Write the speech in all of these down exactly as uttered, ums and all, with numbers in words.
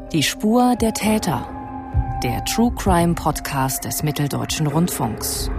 Die Spur der Täter. Der True Crime Podcast des Mitteldeutschen Rundfunks.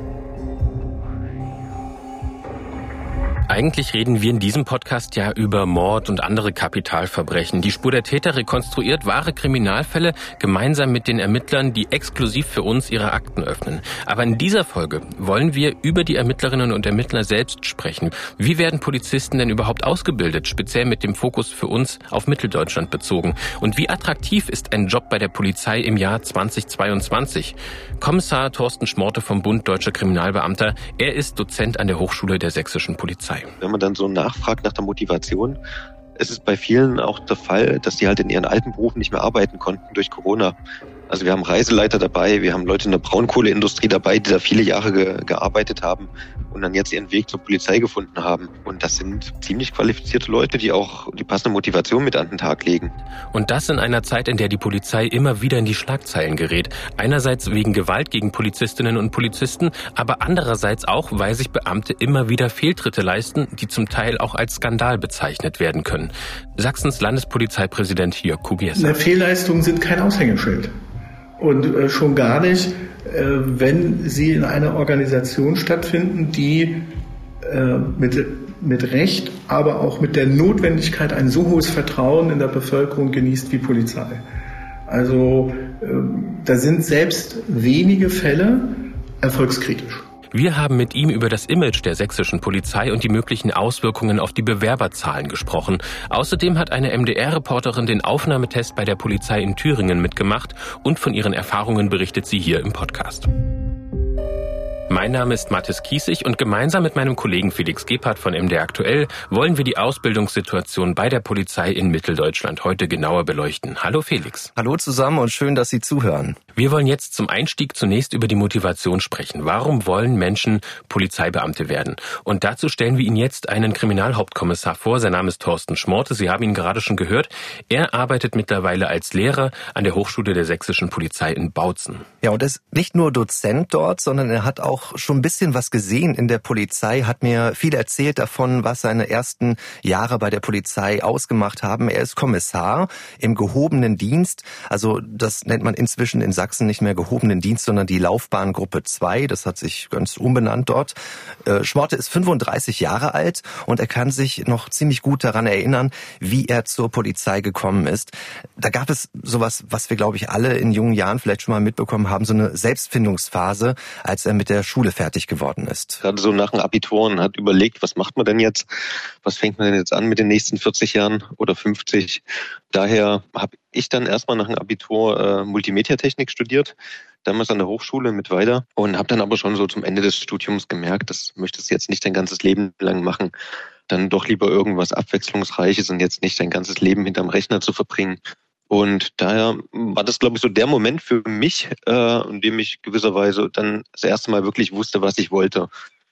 Eigentlich reden wir in diesem Podcast ja über Mord und andere Kapitalverbrechen. Die Spur der Täter rekonstruiert wahre Kriminalfälle gemeinsam mit den Ermittlern, die exklusiv für uns ihre Akten öffnen. Aber in dieser Folge wollen wir über die Ermittlerinnen und Ermittler selbst sprechen. Wie werden Polizisten denn überhaupt ausgebildet, speziell mit dem Fokus für uns auf Mitteldeutschland bezogen? Und wie attraktiv ist ein Job bei der Polizei im Jahr zweitausendzweiundzwanzig? Kommissar Thorsten Schmorte vom Bund Deutscher Kriminalbeamter, er ist Dozent an der Hochschule der Sächsischen Polizei. Wenn man dann so nachfragt nach der Motivation, es ist bei vielen auch der Fall, dass die halt in ihren alten Berufen nicht mehr arbeiten konnten durch Corona. Also wir haben Reiseleiter dabei, wir haben Leute in der Braunkohleindustrie dabei, die da viele Jahre ge- gearbeitet haben und dann jetzt ihren Weg zur Polizei gefunden haben. Und das sind ziemlich qualifizierte Leute, die auch die passende Motivation mit an den Tag legen. Und das in einer Zeit, in der die Polizei immer wieder in die Schlagzeilen gerät. Einerseits wegen Gewalt gegen Polizistinnen und Polizisten, aber andererseits auch, weil sich Beamte immer wieder Fehltritte leisten, die zum Teil auch als Skandal bezeichnet werden können. Sachsens Landespolizeipräsident Jörg Kubiesa. Fehlleistungen sind kein Aushängeschild. Und äh, schon gar nicht, äh, wenn sie in einer Organisation stattfinden, die äh, mit, mit Recht, aber auch mit der Notwendigkeit ein so hohes Vertrauen in der Bevölkerung genießt wie Polizei. Also äh, da sind selbst wenige Fälle erfolgskritisch. Wir haben mit ihm über das Image der sächsischen Polizei und die möglichen Auswirkungen auf die Bewerberzahlen gesprochen. Außerdem hat eine M D R-Reporterin den Aufnahmetest bei der Polizei in Thüringen mitgemacht und von ihren Erfahrungen berichtet sie hier im Podcast. Mein Name ist Mathis Kiesig und gemeinsam mit meinem Kollegen Felix Gebhardt von M D R Aktuell wollen wir die Ausbildungssituation bei der Polizei in Mitteldeutschland heute genauer beleuchten. Hallo Felix. Hallo zusammen und schön, dass Sie zuhören. Wir wollen jetzt zum Einstieg zunächst über die Motivation sprechen. Warum wollen Menschen Polizeibeamte werden? Und dazu stellen wir Ihnen jetzt einen Kriminalhauptkommissar vor. Sein Name ist Thorsten Schmorte. Sie haben ihn gerade schon gehört. Er arbeitet mittlerweile als Lehrer an der Hochschule der Sächsischen Polizei in Bautzen. Ja, und er ist nicht nur Dozent dort, sondern er hat auch schon ein bisschen was gesehen in der Polizei, hat mir viel erzählt davon, was seine ersten Jahre bei der Polizei ausgemacht haben. Er ist Kommissar im gehobenen Dienst. Also das nennt man inzwischen in Sachsen nicht mehr gehobenen Dienst, sondern die Laufbahngruppe zwei. Das hat sich ganz umbenannt dort. Schmorte ist fünfunddreißig Jahre alt und er kann sich noch ziemlich gut daran erinnern, wie er zur Polizei gekommen ist. Da gab es sowas, was wir, glaube ich, alle in jungen Jahren vielleicht schon mal mitbekommen haben, so eine Selbstfindungsphase, als er mit der Schule fertig geworden ist. Gerade so nach dem Abitur und hat überlegt, was macht man denn jetzt? Was fängt man denn jetzt an mit den nächsten vierzig Jahren oder fünfzig? Daher habe ich dann erstmal nach dem Abitur äh, Multimediatechnik studiert, damals an der Hochschule mit weiter und habe dann aber schon so zum Ende des Studiums gemerkt, das möchtest du jetzt nicht dein ganzes Leben lang machen. Dann doch lieber irgendwas Abwechslungsreiches und jetzt nicht dein ganzes Leben hinterm Rechner zu verbringen. Und daher war das, glaube ich, so der Moment für mich, äh, in dem ich gewisserweise dann das erste Mal wirklich wusste, was ich wollte.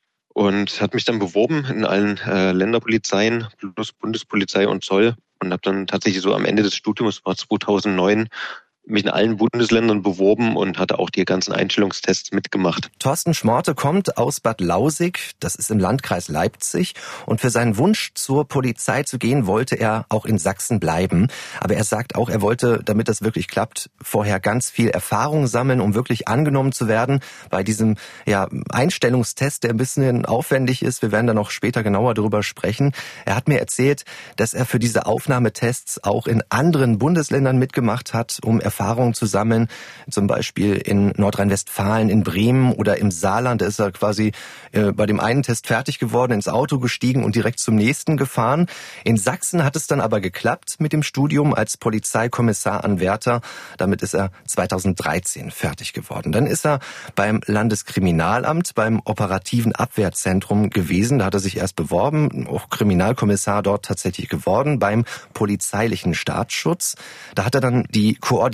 Und hat mich dann beworben in allen äh, Länderpolizeien, plus Bundespolizei und Zoll. Und habe dann tatsächlich so am Ende des Studiums, war zweitausendneun, mich in allen Bundesländern beworben und hatte auch die ganzen Einstellungstests mitgemacht. Thorsten Schmorte kommt aus Bad Lausick, das ist im Landkreis Leipzig. Und für seinen Wunsch, zur Polizei zu gehen, wollte er auch in Sachsen bleiben. Aber er sagt auch, er wollte, damit das wirklich klappt, vorher ganz viel Erfahrung sammeln, um wirklich angenommen zu werden bei diesem ja, Einstellungstest, der ein bisschen aufwendig ist. Wir werden da noch später genauer darüber sprechen. Er hat mir erzählt, dass er für diese Aufnahmetests auch in anderen Bundesländern mitgemacht hat, um Erfahrungen zu sammeln, zum Beispiel in Nordrhein-Westfalen, in Bremen oder im Saarland. Da ist er quasi äh, bei dem einen Test fertig geworden, ins Auto gestiegen und direkt zum nächsten gefahren. In Sachsen hat es dann aber geklappt mit dem Studium als Polizeikommissar Anwärter. Damit ist er zweitausenddreizehn fertig geworden. Dann ist er beim Landeskriminalamt, beim operativen Abwehrzentrum gewesen. Da hat er sich erst beworben, auch Kriminalkommissar dort tatsächlich geworden, beim polizeilichen Staatsschutz. Da hat er dann die Koordination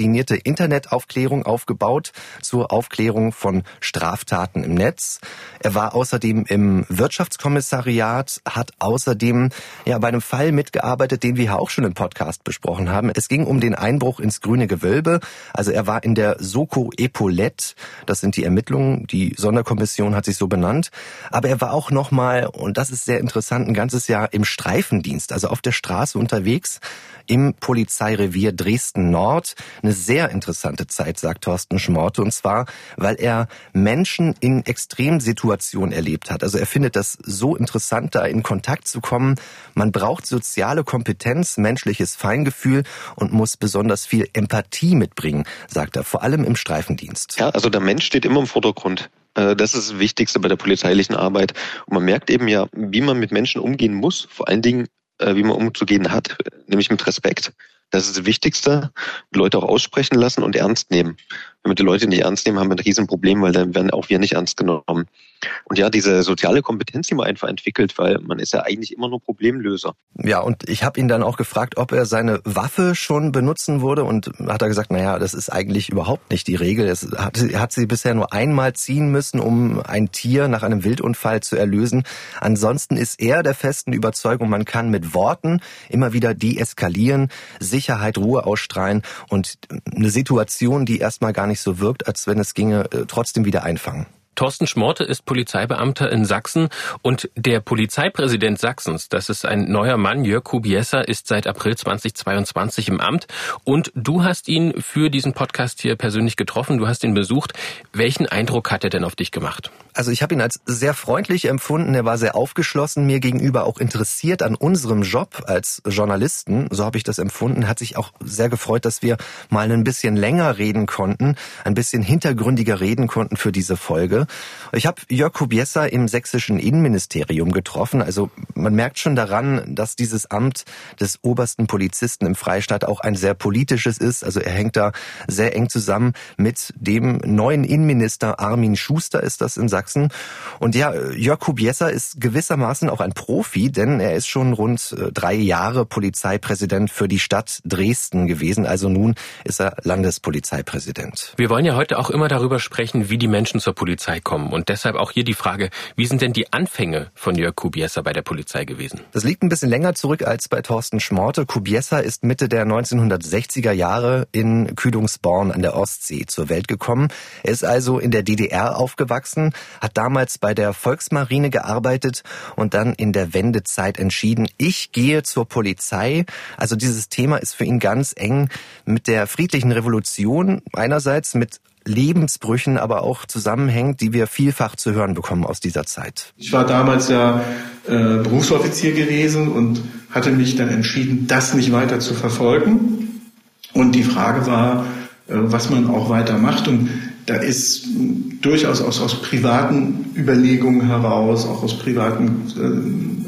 koordinierte Internetaufklärung aufgebaut zur Aufklärung von Straftaten im Netz. Er war außerdem im Wirtschaftskommissariat, hat außerdem ja bei einem Fall mitgearbeitet, den wir ja auch schon im Podcast besprochen haben. Es ging um den Einbruch ins Grüne Gewölbe. Also er war in der Soko Epaulette. Das sind die Ermittlungen. Die Sonderkommission hat sich so benannt. Aber er war auch nochmal, und das ist sehr interessant, ein ganzes Jahr im Streifendienst, also auf der Straße unterwegs, im Polizeirevier Dresden-Nord. Eine sehr interessante Zeit, sagt Thorsten Schmorte, und zwar, weil er Menschen in Extremsituationen erlebt hat. Also er findet das so interessant, da in Kontakt zu kommen. Man braucht soziale Kompetenz, menschliches Feingefühl und muss besonders viel Empathie mitbringen, sagt er, vor allem im Streifendienst. Ja, also der Mensch steht immer im Vordergrund. Das ist das Wichtigste bei der polizeilichen Arbeit. Und man merkt eben ja, wie man mit Menschen umgehen muss, vor allen Dingen, wie man umzugehen hat, nämlich mit Respekt. Das ist das Wichtigste. Leute auch aussprechen lassen und ernst nehmen. Wenn wir die Leute nicht ernst nehmen, haben wir ein Riesenproblem, weil dann werden auch wir nicht ernst genommen. Und ja, diese soziale Kompetenz, die man einfach entwickelt, weil man ist ja eigentlich immer nur Problemlöser. Ja, und ich habe ihn dann auch gefragt, ob er seine Waffe schon benutzen würde, und hat er gesagt, naja, das ist eigentlich überhaupt nicht die Regel. Es hat, er hat sie bisher nur einmal ziehen müssen, um ein Tier nach einem Wildunfall zu erlösen. Ansonsten ist er der festen Überzeugung, man kann mit Worten immer wieder deeskalieren, Sicherheit, Ruhe ausstrahlen und eine Situation, die erstmal gar nicht so wirkt, als wenn es ginge, trotzdem wieder einfangen. Thorsten Schmorte ist Polizeibeamter in Sachsen und der Polizeipräsident Sachsens, das ist ein neuer Mann, Jörg Kubieser, ist seit April zweitausendzweiundzwanzig im Amt und du hast ihn für diesen Podcast hier persönlich getroffen, du hast ihn besucht. Welchen Eindruck hat er denn auf dich gemacht? Also ich habe ihn als sehr freundlich empfunden, er war sehr aufgeschlossen, mir gegenüber auch interessiert an unserem Job als Journalisten, so habe ich das empfunden, hat sich auch sehr gefreut, dass wir mal ein bisschen länger reden konnten, ein bisschen hintergründiger reden konnten für diese Folge. Ich habe Jörg Kubieser im sächsischen Innenministerium getroffen. Also man merkt schon daran, dass dieses Amt des obersten Polizisten im Freistaat auch ein sehr politisches ist. Also er hängt da sehr eng zusammen mit dem neuen Innenminister Armin Schuster, ist das in Sachsen. Und ja, Jörg Kubieser ist gewissermaßen auch ein Profi, denn er ist schon rund drei Jahre Polizeipräsident für die Stadt Dresden gewesen. Also nun ist er Landespolizeipräsident. Wir wollen ja heute auch immer darüber sprechen, wie die Menschen zur Polizei kommen. Und deshalb auch hier die Frage, wie sind denn die Anfänge von Jörg Kubieser bei der Polizei gewesen? Das liegt ein bisschen länger zurück als bei Thorsten Schmorte. Kubieser ist Mitte der neunzehnhundertsechziger Jahre in Kühlungsborn an der Ostsee zur Welt gekommen. Er ist also in der D D R aufgewachsen, hat damals bei der Volksmarine gearbeitet und dann in der Wendezeit entschieden, ich gehe zur Polizei. Also dieses Thema ist für ihn ganz eng mit der friedlichen Revolution einerseits, mit Lebensbrüchen aber auch zusammenhängt, die wir vielfach zu hören bekommen aus dieser Zeit. Ich war damals ja äh, Berufsoffizier gewesen und hatte mich dann entschieden, das nicht weiter zu verfolgen. Und die Frage war, äh, was man auch weiter macht. Und da ist äh, durchaus aus, aus privaten Überlegungen heraus, auch aus privaten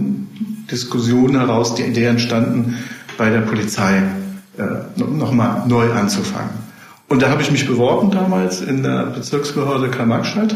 äh, Diskussionen heraus, die Idee entstanden, bei der Polizei äh, nochmal neu anzufangen. Und da habe ich mich beworben damals in der Bezirksbehörde Karl-Marx-Stadt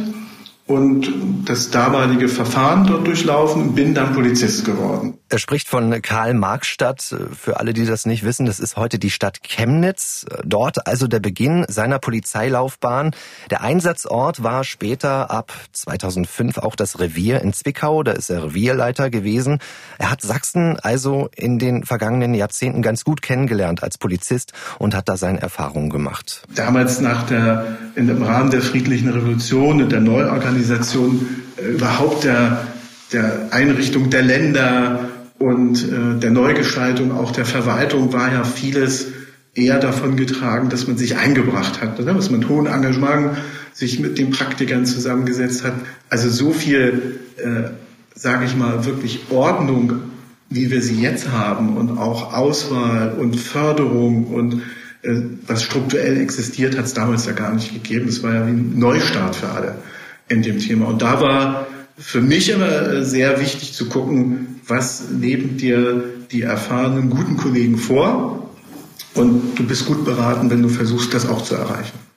und das damalige Verfahren dort durchlaufen und bin dann Polizist geworden. Er spricht von Karl-Marx-Stadt. Für alle, die das nicht wissen, das ist heute die Stadt Chemnitz. Dort also der Beginn seiner Polizeilaufbahn. Der Einsatzort war später ab zweitausendfünf auch das Revier in Zwickau. Da ist er Revierleiter gewesen. Er hat Sachsen also in den vergangenen Jahrzehnten ganz gut kennengelernt als Polizist und hat da seine Erfahrungen gemacht. Damals nach der, im Rahmen der friedlichen Revolution und der Neuorganisation äh, überhaupt der, der Einrichtung der Länder und äh, der Neugestaltung auch der Verwaltung war ja vieles eher davon getragen, dass man sich eingebracht hat, oder? Dass man mit hohem Engagement sich mit den Praktikern zusammengesetzt hat. Also so viel, äh, sage ich mal, wirklich Ordnung, wie wir sie jetzt haben und auch Auswahl und Förderung und äh, was strukturell existiert, hat es damals ja gar nicht gegeben. Es war ja wie ein Neustart für alle in dem Thema. Und da war für mich immer sehr wichtig zu gucken, was leben dir die erfahrenen, guten Kollegen vor, und du bist gut beraten, wenn du versuchst, das auch zu erreichen.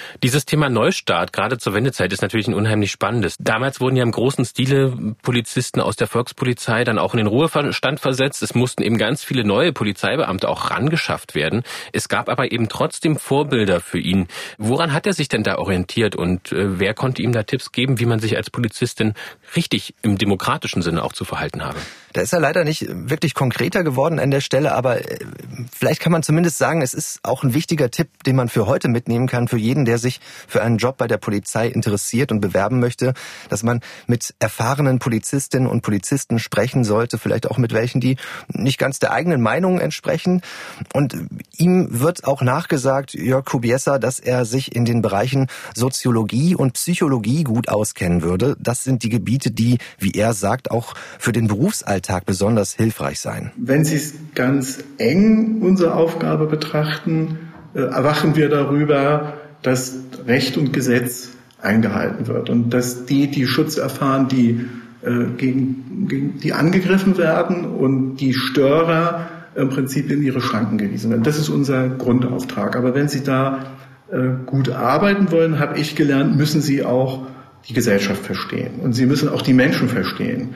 Dieses Thema Neustart, gerade zur Wendezeit, ist natürlich ein unheimlich spannendes. Damals wurden ja im großen Stile Polizisten aus der Volkspolizei dann auch in den Ruhestand versetzt. Es mussten eben ganz viele neue Polizeibeamte auch rangeschafft werden. Es gab aber eben trotzdem Vorbilder für ihn. Woran hat er sich denn da orientiert und äh, wer konnte ihm da Tipps geben, wie man sich als Polizistin richtig im demokratischen Sinne auch zu verhalten habe? Da ist er leider nicht wirklich konkreter geworden an der Stelle, aber vielleicht kann man zumindest sagen, es ist auch ein wichtiger Tipp, den man für heute mitnehmen kann, für jeden, der sich für einen Job bei der Polizei interessiert und bewerben möchte, dass man mit erfahrenen Polizistinnen und Polizisten sprechen sollte, vielleicht auch mit welchen, die nicht ganz der eigenen Meinung entsprechen. Und ihm wird auch nachgesagt, Jörg Kubiesa, dass er sich in den Bereichen Soziologie und Psychologie gut auskennen würde. Das sind die Gebiete, die, wie er sagt, auch für den Berufsalltag besonders hilfreich sein. Wenn Sie es ganz eng unsere Aufgabe betrachten, äh, erwachen wir darüber, dass Recht und Gesetz eingehalten wird und dass die, die Schutz erfahren, die äh, gegen, gegen die angegriffen werden und die Störer im Prinzip in ihre Schranken gewiesen werden. Das ist unser Grundauftrag. Aber wenn Sie da äh, gut arbeiten wollen, habe ich gelernt, müssen Sie auch die Gesellschaft verstehen und Sie müssen auch die Menschen verstehen.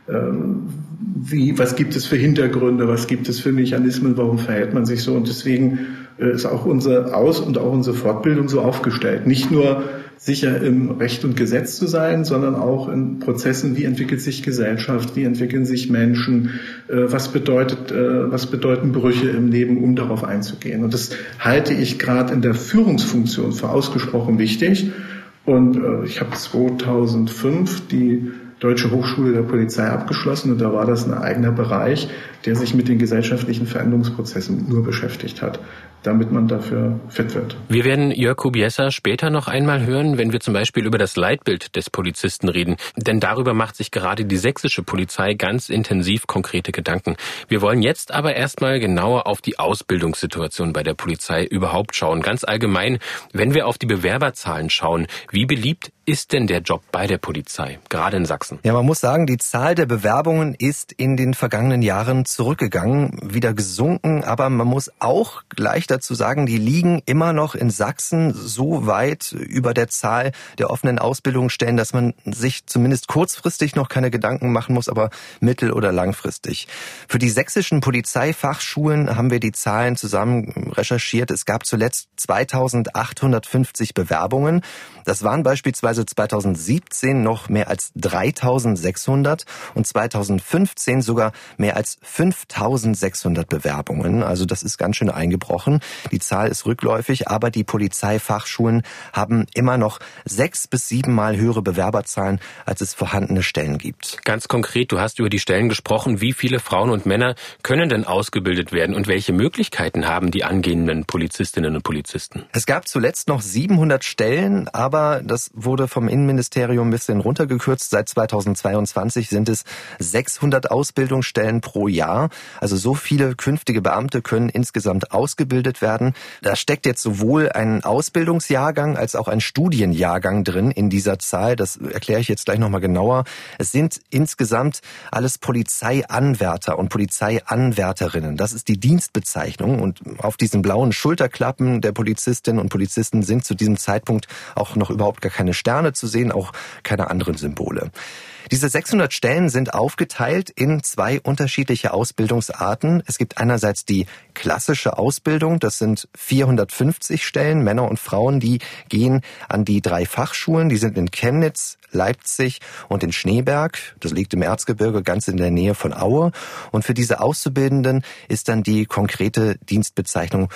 Wie, was gibt es für Hintergründe, was gibt es für Mechanismen, warum verhält man sich so? Und deswegen ist auch unsere Aus- und auch unsere Fortbildung so aufgestellt. Nicht nur sicher im Recht und Gesetz zu sein, sondern auch in Prozessen, wie entwickelt sich Gesellschaft, wie entwickeln sich Menschen, was bedeutet, was bedeuten Brüche im Leben, um darauf einzugehen. Und das halte ich gerade in der Führungsfunktion für ausgesprochen wichtig. Und ich habe zweitausendfünf die Deutsche Hochschule der Polizei abgeschlossen und da war das ein eigener Bereich, der sich mit den gesellschaftlichen Veränderungsprozessen nur beschäftigt hat, damit man dafür fit wird. Wir werden Jörg Kubiesa später noch einmal hören, wenn wir zum Beispiel über das Leitbild des Polizisten reden. Denn darüber macht sich gerade die sächsische Polizei ganz intensiv konkrete Gedanken. Wir wollen jetzt aber erstmal genauer auf die Ausbildungssituation bei der Polizei überhaupt schauen. Ganz allgemein, wenn wir auf die Bewerberzahlen schauen, wie beliebt ist denn der Job bei der Polizei, gerade in Sachsen? Ja, man muss sagen, die Zahl der Bewerbungen ist in den vergangenen Jahren zurückgegangen, wieder gesunken, aber man muss auch gleich dazu sagen, die liegen immer noch in Sachsen so weit über der Zahl der offenen Ausbildungsstellen, dass man sich zumindest kurzfristig noch keine Gedanken machen muss, aber mittel- oder langfristig. Für die sächsischen Polizeifachschulen haben wir die Zahlen zusammen recherchiert. Es gab zuletzt zweitausendachthundertfünfzig Bewerbungen. Das waren beispielsweise zweitausendsiebzehn noch mehr als dreitausendsechshundert und zweitausendfünfzehn sogar mehr als fünftausendsechshundert Bewerbungen. Also das ist ganz schön eingebrochen. Die Zahl ist rückläufig, aber die Polizeifachschulen haben immer noch sechs bis siebenmal höhere Bewerberzahlen, als es vorhandene Stellen gibt. Ganz konkret, du hast über die Stellen gesprochen. Wie viele Frauen und Männer können denn ausgebildet werden und welche Möglichkeiten haben die angehenden Polizistinnen und Polizisten? Es gab zuletzt noch siebenhundert Stellen, aber das wurde vom Innenministerium ein bisschen runtergekürzt. Seit zweitausendzweiundzwanzig sind es sechshundert Ausbildungsstellen pro Jahr. Also so viele künftige Beamte können insgesamt ausgebildet werden. Da steckt jetzt sowohl ein Ausbildungsjahrgang als auch ein Studienjahrgang drin in dieser Zahl. Das erkläre ich jetzt gleich nochmal genauer. Es sind insgesamt alles Polizeianwärter und Polizeianwärterinnen. Das ist die Dienstbezeichnung. Und auf diesen blauen Schulterklappen der Polizistinnen und Polizisten sind zu diesem Zeitpunkt auch noch überhaupt gar keine Sterne zu sehen, auch keine anderen Symbole. Diese sechshundert Stellen sind aufgeteilt in zwei unterschiedliche Ausbildungsarten. Es gibt einerseits die klassische Ausbildung, das sind vierhundertfünfzig Stellen, Männer und Frauen, die gehen an die drei Fachschulen, die sind in Chemnitz, Leipzig und in Schneeberg. Das liegt im Erzgebirge ganz in der Nähe von Aue. Und für diese Auszubildenden ist dann die konkrete Dienstbezeichnung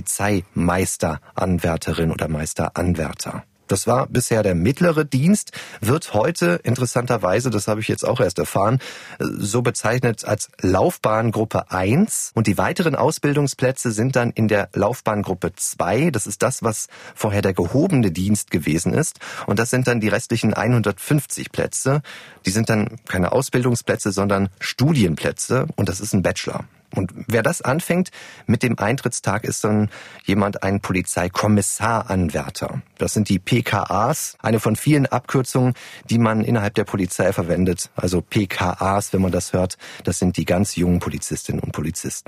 Polizeimeisteranwärterin oder Meisteranwärter. Das war bisher der mittlere Dienst, wird heute interessanterweise, das habe ich jetzt auch erst erfahren, so bezeichnet als Laufbahngruppe eins. Und die weiteren Ausbildungsplätze sind dann in der Laufbahngruppe zwei. Das ist das, was vorher der gehobene Dienst gewesen ist. Und das sind dann die restlichen hundertfünfzig Plätze. Die sind dann keine Ausbildungsplätze, sondern Studienplätze. Und das ist ein Bachelor. Und wer das anfängt, mit dem Eintrittstag ist dann jemand ein Polizeikommissaranwärter. Das sind die P K As, eine von vielen Abkürzungen, die man innerhalb der Polizei verwendet. Also P K As, wenn man das hört, das sind die ganz jungen Polizistinnen und Polizisten.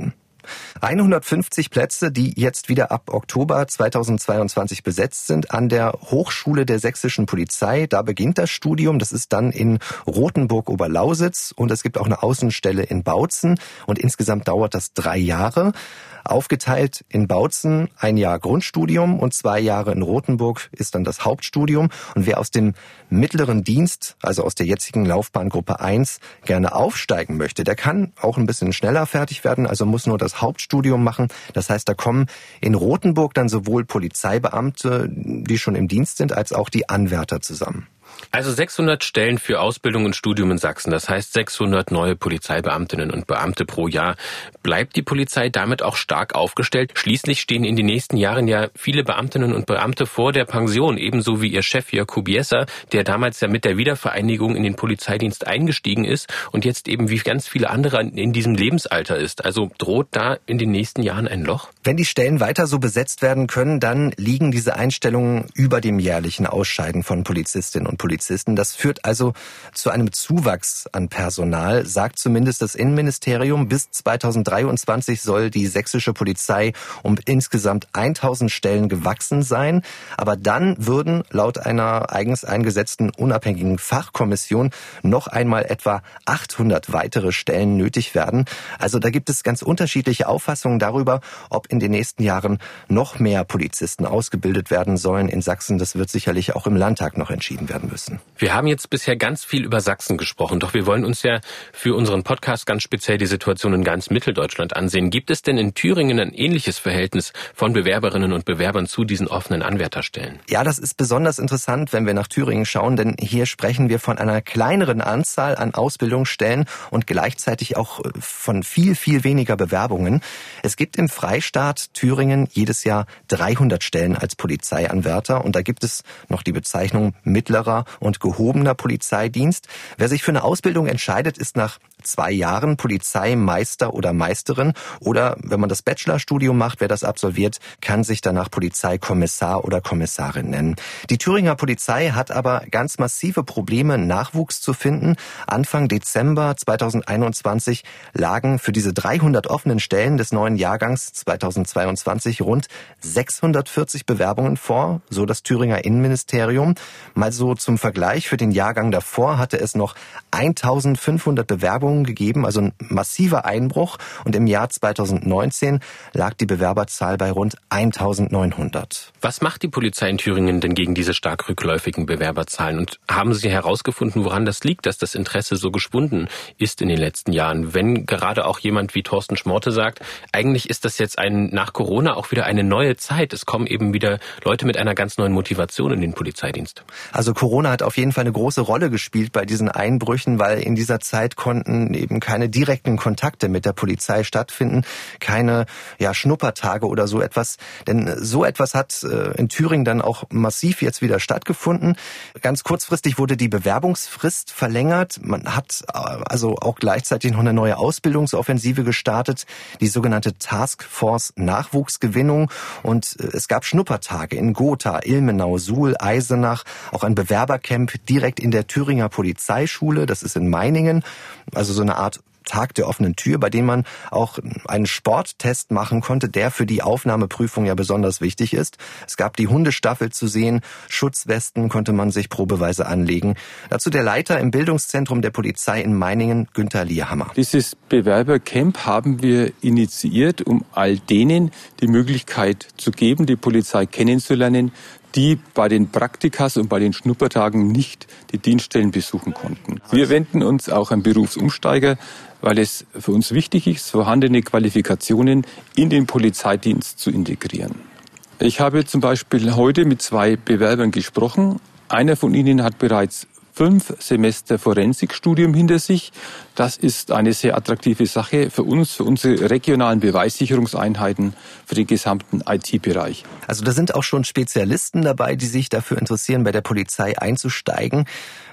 hundertfünfzig Plätze, die jetzt wieder ab Oktober zweitausendzweiundzwanzig besetzt sind an der Hochschule der Sächsischen Polizei. Da beginnt das Studium. Das ist dann in Rothenburg-Oberlausitz und es gibt auch eine Außenstelle in Bautzen und insgesamt dauert das drei Jahre. Aufgeteilt in Bautzen ein Jahr Grundstudium und zwei Jahre in Rothenburg ist dann das Hauptstudium. Und wer aus dem mittleren Dienst, also aus der jetzigen Laufbahngruppe eins, gerne aufsteigen möchte, der kann auch ein bisschen schneller fertig werden, also muss nur das Hauptstudium machen. Das heißt, da kommen in Rothenburg dann sowohl Polizeibeamte, die schon im Dienst sind, als auch die Anwärter zusammen. Also sechshundert Stellen für Ausbildung und Studium in Sachsen, das heißt sechshundert neue Polizeibeamtinnen und Beamte pro Jahr. Bleibt die Polizei damit auch stark aufgestellt? Schließlich stehen in den nächsten Jahren ja viele Beamtinnen und Beamte vor der Pension, ebenso wie ihr Chef Jakub Jesser, der damals ja mit der Wiedervereinigung in den Polizeidienst eingestiegen ist und jetzt eben wie ganz viele andere in diesem Lebensalter ist. Also droht da in den nächsten Jahren ein Loch? Wenn die Stellen weiter so besetzt werden können, dann liegen diese Einstellungen über dem jährlichen Ausscheiden von Polizistinnen und Polizisten. Das führt also zu einem Zuwachs an Personal, sagt zumindest das Innenministerium. Bis zweitausenddreiundzwanzig soll die sächsische Polizei um insgesamt tausend Stellen gewachsen sein. Aber dann würden laut einer eigens eingesetzten unabhängigen Fachkommission noch einmal etwa achthundert weitere Stellen nötig werden. Also da gibt es ganz unterschiedliche Auffassungen darüber, ob in den nächsten Jahren noch mehr Polizisten ausgebildet werden sollen in Sachsen. Das wird sicherlich auch im Landtag noch entschieden werden müssen. Wir haben jetzt bisher ganz viel über Sachsen gesprochen, doch wir wollen uns ja für unseren Podcast ganz speziell die Situation in ganz Mitteldeutschland ansehen. Gibt es denn in Thüringen ein ähnliches Verhältnis von Bewerberinnen und Bewerbern zu diesen offenen Anwärterstellen? Ja, das ist besonders interessant, wenn wir nach Thüringen schauen, denn hier sprechen wir von einer kleineren Anzahl an Ausbildungsstellen und gleichzeitig auch von viel, viel weniger Bewerbungen. Es gibt im Freistaat Thüringen jedes Jahr dreihundert Stellen als Polizeianwärter und da gibt es noch die Bezeichnung mittlerer und gehobener Polizeidienst. Wer sich für eine Ausbildung entscheidet, ist nach zwei Jahren Polizeimeister oder Meisterin oder wenn man das Bachelorstudium macht, wer das absolviert, kann sich danach Polizeikommissar oder Kommissarin nennen. Die Thüringer Polizei hat aber ganz massive Probleme, Nachwuchs zu finden. Anfang Dezember zweitausendeinundzwanzig lagen für diese dreihundert offenen Stellen des neuen Jahrgangs zweitausendzweiundzwanzig rund sechshundertvierzig Bewerbungen vor, so das Thüringer Innenministerium. Mal so zum Vergleich, für den Jahrgang davor hatte es noch eintausendfünfhundert Bewerbungen gegeben, also ein massiver Einbruch. Und im Jahr zweitausendneunzehn lag die Bewerberzahl bei rund eintausendneunhundert. Was macht die Polizei in Thüringen denn gegen diese stark rückläufigen Bewerberzahlen? Und haben Sie herausgefunden, woran das liegt, dass das Interesse so geschwunden ist in den letzten Jahren? Wenn gerade auch jemand wie Thorsten Schmorte sagt, eigentlich ist das jetzt ein, nach Corona auch wieder eine neue Zeit. Es kommen eben wieder Leute mit einer ganz neuen Motivation in den Polizeidienst. Also Corona hat auf jeden Fall eine große Rolle gespielt bei diesen Einbrüchen, weil in dieser Zeit konnten eben keine direkten Kontakte mit der Polizei stattfinden, keine ja, Schnuppertage oder so etwas. Denn so etwas hat äh, in Thüringen dann auch massiv jetzt wieder stattgefunden. Ganz kurzfristig wurde die Bewerbungsfrist verlängert. Man hat äh, also auch gleichzeitig noch eine neue Ausbildungsoffensive gestartet, die sogenannte Taskforce Nachwuchsgewinnung. Und äh, es gab Schnuppertage in Gotha, Ilmenau, Suhl, Eisenach, auch ein Bewerbercamp direkt in der Thüringer Polizeischule, das ist in Meiningen, also so eine Art Tag der offenen Tür, bei dem man auch einen Sporttest machen konnte, der für die Aufnahmeprüfung ja besonders wichtig ist. Es gab die Hundestaffel zu sehen, Schutzwesten konnte man sich probeweise anlegen. Dazu der Leiter im Bildungszentrum der Polizei in Meiningen, Günther Lierhammer. Dieses Bewerbercamp haben wir initiiert, um all denen die Möglichkeit zu geben, die Polizei kennenzulernen, die bei den Praktikas und bei den Schnuppertagen nicht die Dienststellen besuchen konnten. Wir wenden uns auch an Berufsumsteiger, weil es für uns wichtig ist, vorhandene Qualifikationen in den Polizeidienst zu integrieren. Ich habe zum Beispiel heute mit zwei Bewerbern gesprochen. Einer von ihnen hat bereits fünf Semester Forensikstudium hinter sich. Das ist eine sehr attraktive Sache für uns, für unsere regionalen Beweissicherungseinheiten, für den gesamten I T-Bereich. Also da sind auch schon Spezialisten dabei, die sich dafür interessieren, bei der Polizei einzusteigen.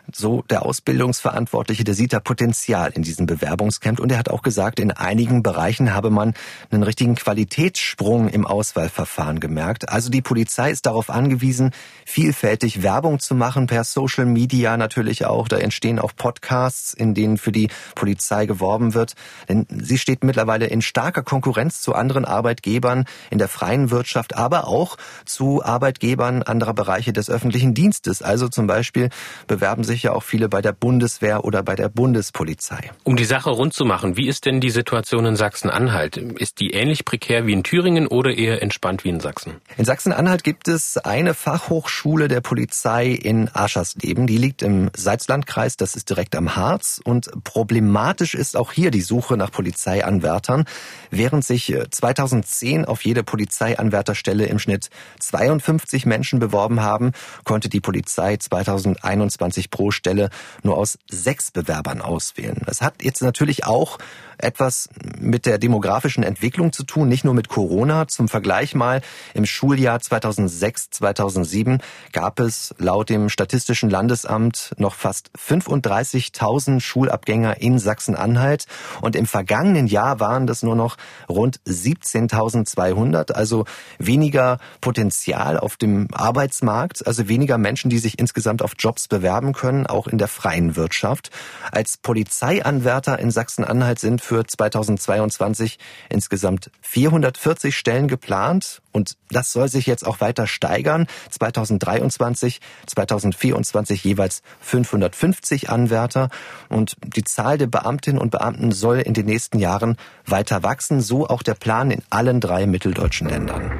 So der Ausbildungsverantwortliche, der sieht da Potenzial in diesem Bewerbungscamp und er hat auch gesagt, in einigen Bereichen habe man einen richtigen Qualitätssprung im Auswahlverfahren gemerkt. Also die Polizei ist darauf angewiesen, vielfältig Werbung zu machen, per Social Media natürlich auch. Da entstehen auch Podcasts, in denen für die Polizei geworben wird. Denn sie steht mittlerweile in starker Konkurrenz zu anderen Arbeitgebern in der freien Wirtschaft, aber auch zu Arbeitgebern anderer Bereiche des öffentlichen Dienstes. Also zum Beispiel bewerben sich ja auch viele bei der Bundeswehr oder bei der Bundespolizei. Um die Sache rund zu machen, wie ist denn die Situation in Sachsen-Anhalt? Ist die ähnlich prekär wie in Thüringen oder eher entspannt wie in Sachsen? In Sachsen-Anhalt gibt es eine Fachhochschule der Polizei in Aschersleben. Die liegt im Salzlandkreis, das ist direkt am Harz. Und problematisch ist auch hier die Suche nach Polizeianwärtern. Während sich zweitausendzehn auf jede Polizeianwärterstelle im Schnitt zweiundfünfzig Menschen beworben haben, konnte die Polizei zweitausendeinundzwanzig pro Stelle nur aus sechs Bewerbern auswählen. Es hat jetzt natürlich auch etwas mit der demografischen Entwicklung zu tun, nicht nur mit Corona. Zum Vergleich mal, im Schuljahr zweitausendsechs zweitausendsieben gab es laut dem Statistischen Landesamt noch fast fünfunddreißigtausend Schulabgänger in Sachsen-Anhalt und im vergangenen Jahr waren das nur noch rund siebzehntausendzweihundert, also weniger Potenzial auf dem Arbeitsmarkt, also weniger Menschen, die sich insgesamt auf Jobs bewerben können, auch in der freien Wirtschaft. Als Polizeianwärter in Sachsen-Anhalt sind für zweitausendzweiundzwanzig insgesamt vierhundertvierzig Stellen geplant und das soll sich jetzt auch weiter steigern. zweitausenddreiundzwanzig, zweitausendvierundzwanzig jeweils fünfhundertfünfzig Anwärter und die Zahl der Beamtinnen und Beamten soll in den nächsten Jahren weiter wachsen, so auch der Plan in allen drei mitteldeutschen Ländern.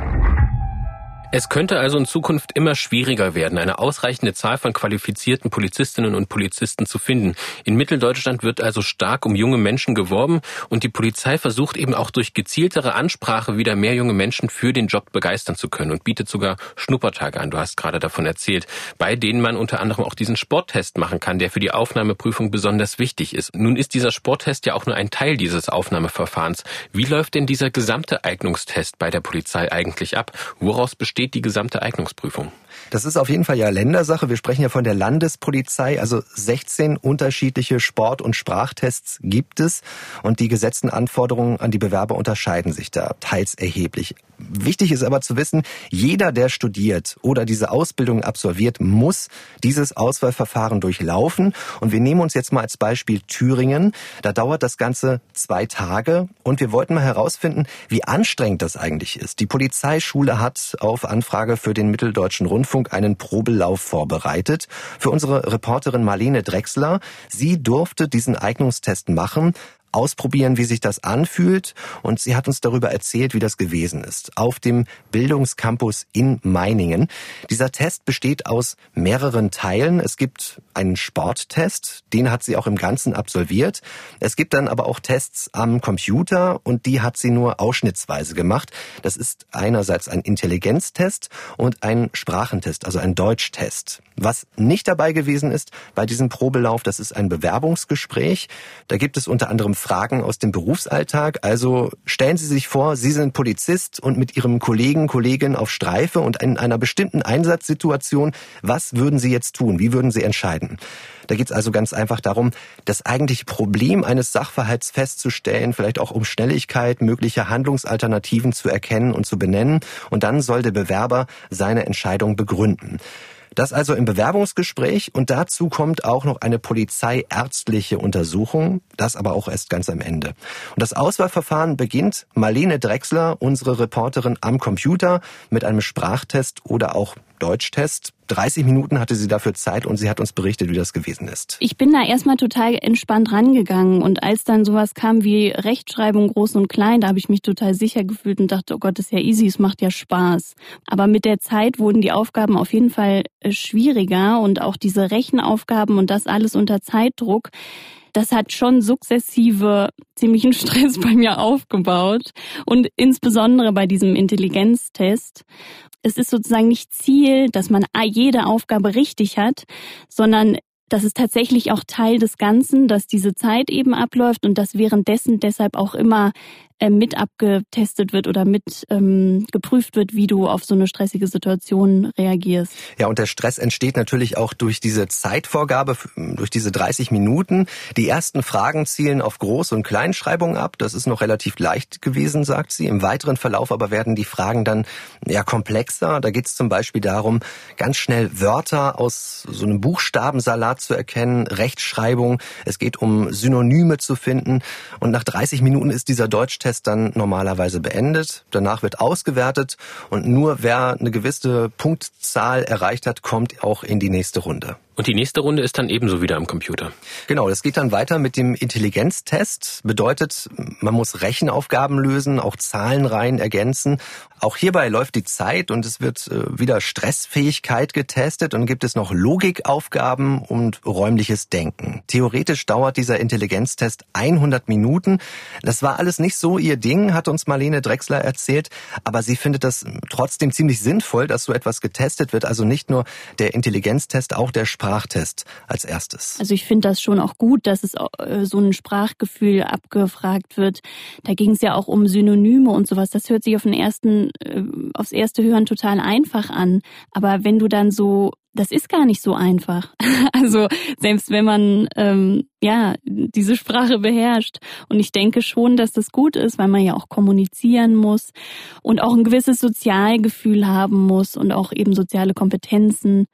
Es könnte also in Zukunft immer schwieriger werden, eine ausreichende Zahl von qualifizierten Polizistinnen und Polizisten zu finden. In Mitteldeutschland wird also stark um junge Menschen geworben und die Polizei versucht eben auch durch gezieltere Ansprache wieder mehr junge Menschen für den Job begeistern zu können und bietet sogar Schnuppertage an. Du hast gerade davon erzählt, bei denen man unter anderem auch diesen Sporttest machen kann, der für die Aufnahmeprüfung besonders wichtig ist. Nun ist dieser Sporttest ja auch nur ein Teil dieses Aufnahmeverfahrens. Wie läuft denn dieser gesamte Eignungstest bei der Polizei eigentlich ab? Woraus besteht die gesamte Eignungsprüfung? Das ist auf jeden Fall ja Ländersache. Wir sprechen ja von der Landespolizei. Also sechzehn unterschiedliche Sport- und Sprachtests gibt es. Und die gesetzten Anforderungen an die Bewerber unterscheiden sich da teils erheblich. Wichtig ist aber zu wissen, jeder, der studiert oder diese Ausbildung absolviert, muss dieses Auswahlverfahren durchlaufen. Und wir nehmen uns jetzt mal als Beispiel Thüringen. Da dauert das Ganze zwei Tage. Und wir wollten mal herausfinden, wie anstrengend das eigentlich ist. Die Polizeischule hat auf Anfrage für den Mitteldeutschen Rundfunk einen Probelauf vorbereitet. Für unsere Reporterin Marlene Drechsler. Sie durfte diesen Eignungstest machen, ausprobieren, wie sich das anfühlt. Und sie hat uns darüber erzählt, wie das gewesen ist. Auf dem Bildungscampus in Meiningen. Dieser Test besteht aus mehreren Teilen. Es gibt einen Sporttest, den hat sie auch im Ganzen absolviert. Es gibt dann aber auch Tests am Computer und die hat sie nur ausschnittsweise gemacht. Das ist einerseits ein Intelligenztest und ein Sprachentest, also ein Deutschtest. Was nicht dabei gewesen ist bei diesem Probelauf, das ist ein Bewerbungsgespräch. Da gibt es unter anderem Fragen aus dem Berufsalltag. Also stellen Sie sich vor, Sie sind Polizist und mit Ihrem Kollegen, Kollegin auf Streife und in einer bestimmten Einsatzsituation. Was würden Sie jetzt tun? Wie würden Sie entscheiden? Da geht es also ganz einfach darum, das eigentliche Problem eines Sachverhalts festzustellen, vielleicht auch um Schnelligkeit, mögliche Handlungsalternativen zu erkennen und zu benennen. Und dann soll der Bewerber seine Entscheidung begründen. Das also im Bewerbungsgespräch und dazu kommt auch noch eine polizeiärztliche Untersuchung, das aber auch erst ganz am Ende. Und das Auswahlverfahren beginnt Marlene Drechsler, unsere Reporterin am Computer, mit einem Sprachtest oder auch Deutschtest. dreißig Minuten hatte sie dafür Zeit und sie hat uns berichtet, wie das gewesen ist. Ich bin da erstmal total entspannt rangegangen und als dann sowas kam wie Rechtschreibung groß und klein, da habe ich mich total sicher gefühlt und dachte, oh Gott, das ist ja easy, es macht ja Spaß. Aber mit der Zeit wurden die Aufgaben auf jeden Fall schwieriger und auch diese Rechenaufgaben und das alles unter Zeitdruck. Das hat schon sukzessive ziemlichen Stress bei mir aufgebaut und insbesondere bei diesem Intelligenztest. Es ist sozusagen nicht Ziel, dass man jede Aufgabe richtig hat, sondern das ist tatsächlich auch Teil des Ganzen, dass diese Zeit eben abläuft und dass währenddessen deshalb auch immer äh, mit abgetestet wird oder mit ähm, geprüft wird, wie du auf so eine stressige Situation reagierst. Ja, und der Stress entsteht natürlich auch durch diese Zeitvorgabe, durch diese dreißig Minuten. Die ersten Fragen zielen auf Groß- und Kleinschreibung ab. Das ist noch relativ leicht gewesen, sagt sie. Im weiteren Verlauf aber werden die Fragen dann ja komplexer. Da geht es zum Beispiel darum, ganz schnell Wörter aus so einem Buchstabensalat zu erkennen, Rechtschreibung. Es geht um Synonyme zu finden. Und nach dreißig Minuten ist dieser Deutschtest dann normalerweise beendet. Danach wird ausgewertet und nur wer eine gewisse Punktzahl erreicht hat, kommt auch in die nächste Runde. Und die nächste Runde ist dann ebenso wieder am Computer. Genau, das geht dann weiter mit dem Intelligenztest. Bedeutet, man muss Rechenaufgaben lösen, auch Zahlenreihen ergänzen. Auch hierbei läuft die Zeit und es wird wieder Stressfähigkeit getestet und gibt es noch Logikaufgaben und räumliches Denken. Theoretisch dauert dieser Intelligenztest hundert Minuten. Das war alles nicht so ihr Ding, hat uns Marlene Drechsler erzählt, aber sie findet das trotzdem ziemlich sinnvoll, dass so etwas getestet wird. Also nicht nur der Intelligenztest, auch der Sprachtest als erstes. Also ich finde das schon auch gut, dass es so ein Sprachgefühl abgefragt wird. Da ging es ja auch um Synonyme und sowas. Das hört sich auf den ersten, aufs erste Hören total einfach an. Aber wenn du dann so, das ist gar nicht so einfach. Also selbst wenn man ähm, ja diese Sprache beherrscht. Und ich denke schon, dass das gut ist, weil man ja auch kommunizieren muss und auch ein gewisses Sozialgefühl haben muss und auch eben soziale Kompetenzen.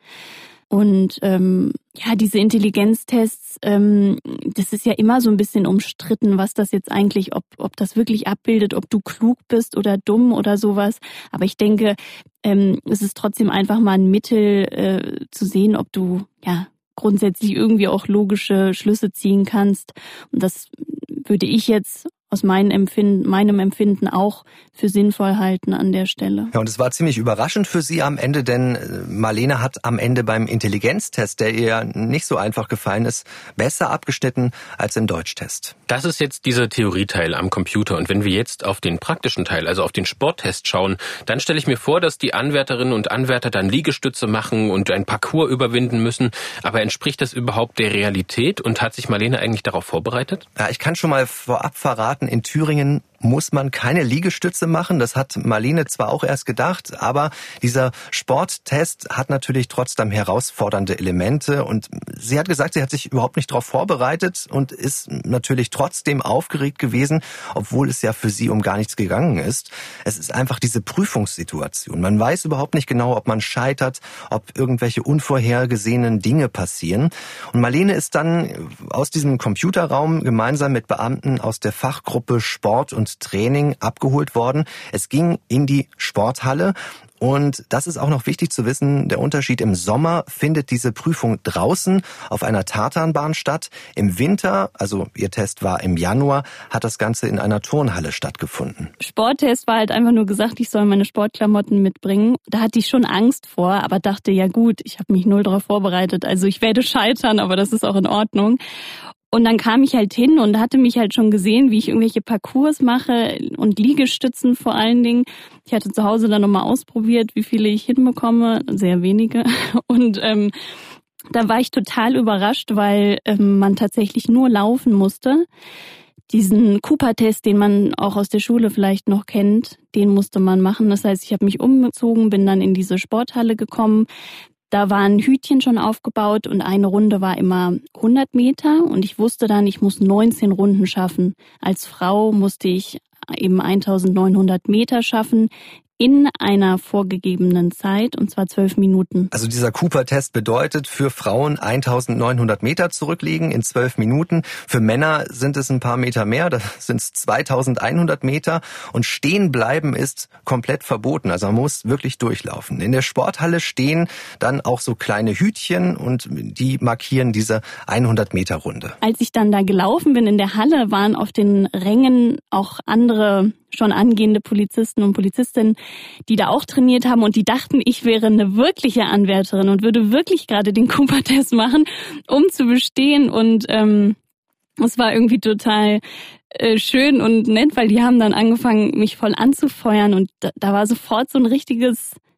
Und ähm, ja, diese Intelligenztests, ähm, das ist ja immer so ein bisschen umstritten, was das jetzt eigentlich, ob ob das wirklich abbildet, ob du klug bist oder dumm oder sowas. Aber ich denke, ähm, es ist trotzdem einfach mal ein Mittel äh, zu sehen, ob du ja grundsätzlich irgendwie auch logische Schlüsse ziehen kannst. Und das würde ich jetzt aus meinem Empfinden, meinem Empfinden auch für sinnvoll halten an der Stelle. Ja, und es war ziemlich überraschend für sie am Ende, denn Marlene hat am Ende beim Intelligenztest, der ihr nicht so einfach gefallen ist, besser abgeschnitten als im Deutschtest. Das ist jetzt dieser Theorieteil am Computer. Und wenn wir jetzt auf den praktischen Teil, also auf den Sporttest schauen, dann stelle ich mir vor, dass die Anwärterinnen und Anwärter dann Liegestütze machen und ein Parcours überwinden müssen. Aber entspricht das überhaupt der Realität? Und hat sich Marlene eigentlich darauf vorbereitet? Ja, ich kann schon mal vorab verraten, in Thüringen muss man keine Liegestütze machen. Das hat Marlene zwar auch erst gedacht, aber dieser Sporttest hat natürlich trotzdem herausfordernde Elemente. Und sie hat gesagt, sie hat sich überhaupt nicht darauf vorbereitet und ist natürlich trotzdem aufgeregt gewesen, obwohl es ja für sie um gar nichts gegangen ist. Es ist einfach diese Prüfungssituation. Man weiß überhaupt nicht genau, ob man scheitert, ob irgendwelche unvorhergesehenen Dinge passieren. Und Marlene ist dann aus diesem Computerraum gemeinsam mit Beamten aus der Fachgruppe Sport und Training abgeholt worden. Es ging in die Sporthalle. Und das ist auch noch wichtig zu wissen, der Unterschied: im Sommer findet diese Prüfung draußen auf einer Tartanbahn statt. Im Winter, also ihr Test war im Januar, hat das Ganze in einer Turnhalle stattgefunden. Sporttest war halt einfach nur gesagt, ich soll meine Sportklamotten mitbringen. Da hatte ich schon Angst vor, aber dachte, ja gut, ich habe mich null darauf vorbereitet. Also ich werde scheitern, aber das ist auch in Ordnung. Und dann kam ich halt hin und hatte mich halt schon gesehen, wie ich irgendwelche Parcours mache und Liegestützen vor allen Dingen. Ich hatte zu Hause dann nochmal ausprobiert, wie viele ich hinbekomme, sehr wenige. Und ähm, da war ich total überrascht, weil ähm, man tatsächlich nur laufen musste. Diesen Cooper-Test, den man auch aus der Schule vielleicht noch kennt, den musste man machen. Das heißt, ich habe mich umgezogen, bin dann in diese Sporthalle gekommen. Da waren Hütchen schon aufgebaut und eine Runde war immer hundert Meter und ich wusste dann, ich muss neunzehn Runden schaffen. Als Frau musste ich eben eintausendneunhundert Meter schaffen in einer vorgegebenen Zeit, und zwar zwölf Minuten. Also dieser Cooper-Test bedeutet für Frauen eintausendneunhundert Meter zurücklegen in zwölf Minuten. Für Männer sind es ein paar Meter mehr, das sind zweitausendeinhundert Meter. Und stehen bleiben ist komplett verboten, also man muss wirklich durchlaufen. In der Sporthalle stehen dann auch so kleine Hütchen und die markieren diese hundert Meter Runde. Als ich dann da gelaufen bin in der Halle, waren auf den Rängen auch andere schon angehende Polizisten und Polizistinnen, die da auch trainiert haben und die dachten, ich wäre eine wirkliche Anwärterin und würde wirklich gerade den Cooper-Test machen, um zu bestehen. Und ähm, es war irgendwie total äh, schön und nett, weil die haben dann angefangen, mich voll anzufeuern und da, da war sofort so ein richtiges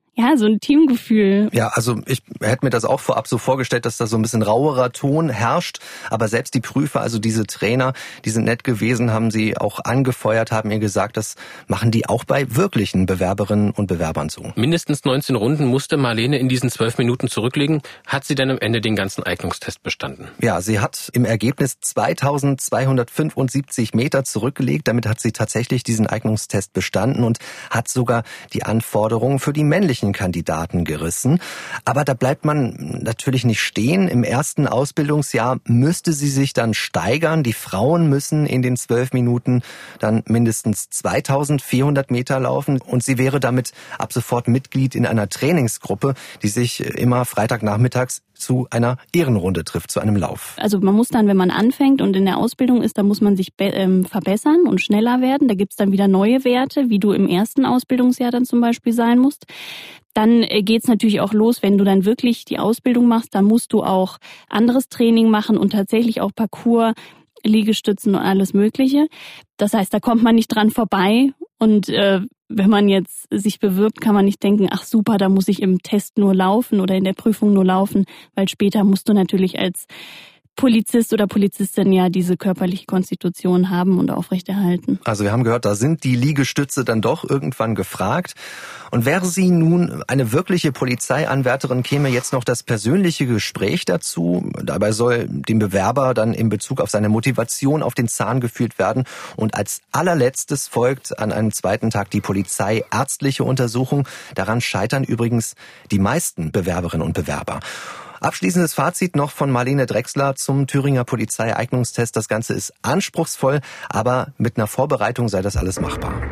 Ja, so ein Teamgefühl. Ja, also ich hätte mir das auch vorab so vorgestellt, dass da so ein bisschen rauerer Ton herrscht. Aber selbst die Prüfer, also diese Trainer, die sind nett gewesen, haben sie auch angefeuert, haben ihr gesagt, das machen die auch bei wirklichen Bewerberinnen und Bewerbern so. Mindestens neunzehn Runden musste Marlene in diesen zwölf Minuten zurücklegen. Hat sie dann am Ende den ganzen Eignungstest bestanden? Ja, sie hat im Ergebnis zweitausendzweihundertfünfundsiebzig Meter zurückgelegt. Damit hat sie tatsächlich diesen Eignungstest bestanden und hat sogar die Anforderungen für die männlichen Kandidaten gerissen. Aber da bleibt man natürlich nicht stehen. Im ersten Ausbildungsjahr müsste sie sich dann steigern. Die Frauen müssen in den zwölf Minuten dann mindestens zweitausendvierhundert Meter laufen. Und sie wäre damit ab sofort Mitglied in einer Trainingsgruppe, die sich immer Freitagnachmittags zu einer Ehrenrunde trifft, zu einem Lauf. Also man muss dann, wenn man anfängt und in der Ausbildung ist, da muss man sich be- ähm, verbessern und schneller werden. Da gibt's dann wieder neue Werte, wie du im ersten Ausbildungsjahr dann zum Beispiel sein musst. Dann geht's natürlich auch los, wenn du dann wirklich die Ausbildung machst, dann musst du auch anderes Training machen und tatsächlich auch Parcours, Liegestützen und alles Mögliche. Das heißt, da kommt man nicht dran vorbei. Und äh, wenn man jetzt sich bewirbt, kann man nicht denken, ach super, da muss ich im Test nur laufen oder in der Prüfung nur laufen, weil später musst du natürlich als Polizist oder Polizistin ja diese körperliche Konstitution haben und aufrechterhalten. Also wir haben gehört, da sind die Liegestütze dann doch irgendwann gefragt. Und wäre sie nun eine wirkliche Polizeianwärterin, käme jetzt noch das persönliche Gespräch dazu. Dabei soll dem Bewerber dann in Bezug auf seine Motivation auf den Zahn gefühlt werden. Und als allerletztes folgt an einem zweiten Tag die polizeiärztliche Untersuchung. Daran scheitern übrigens die meisten Bewerberinnen und Bewerber. Abschließendes Fazit noch von Marlene Drechsler zum Thüringer Polizeieignungstest. Das Ganze ist anspruchsvoll, aber mit einer Vorbereitung sei das alles machbar.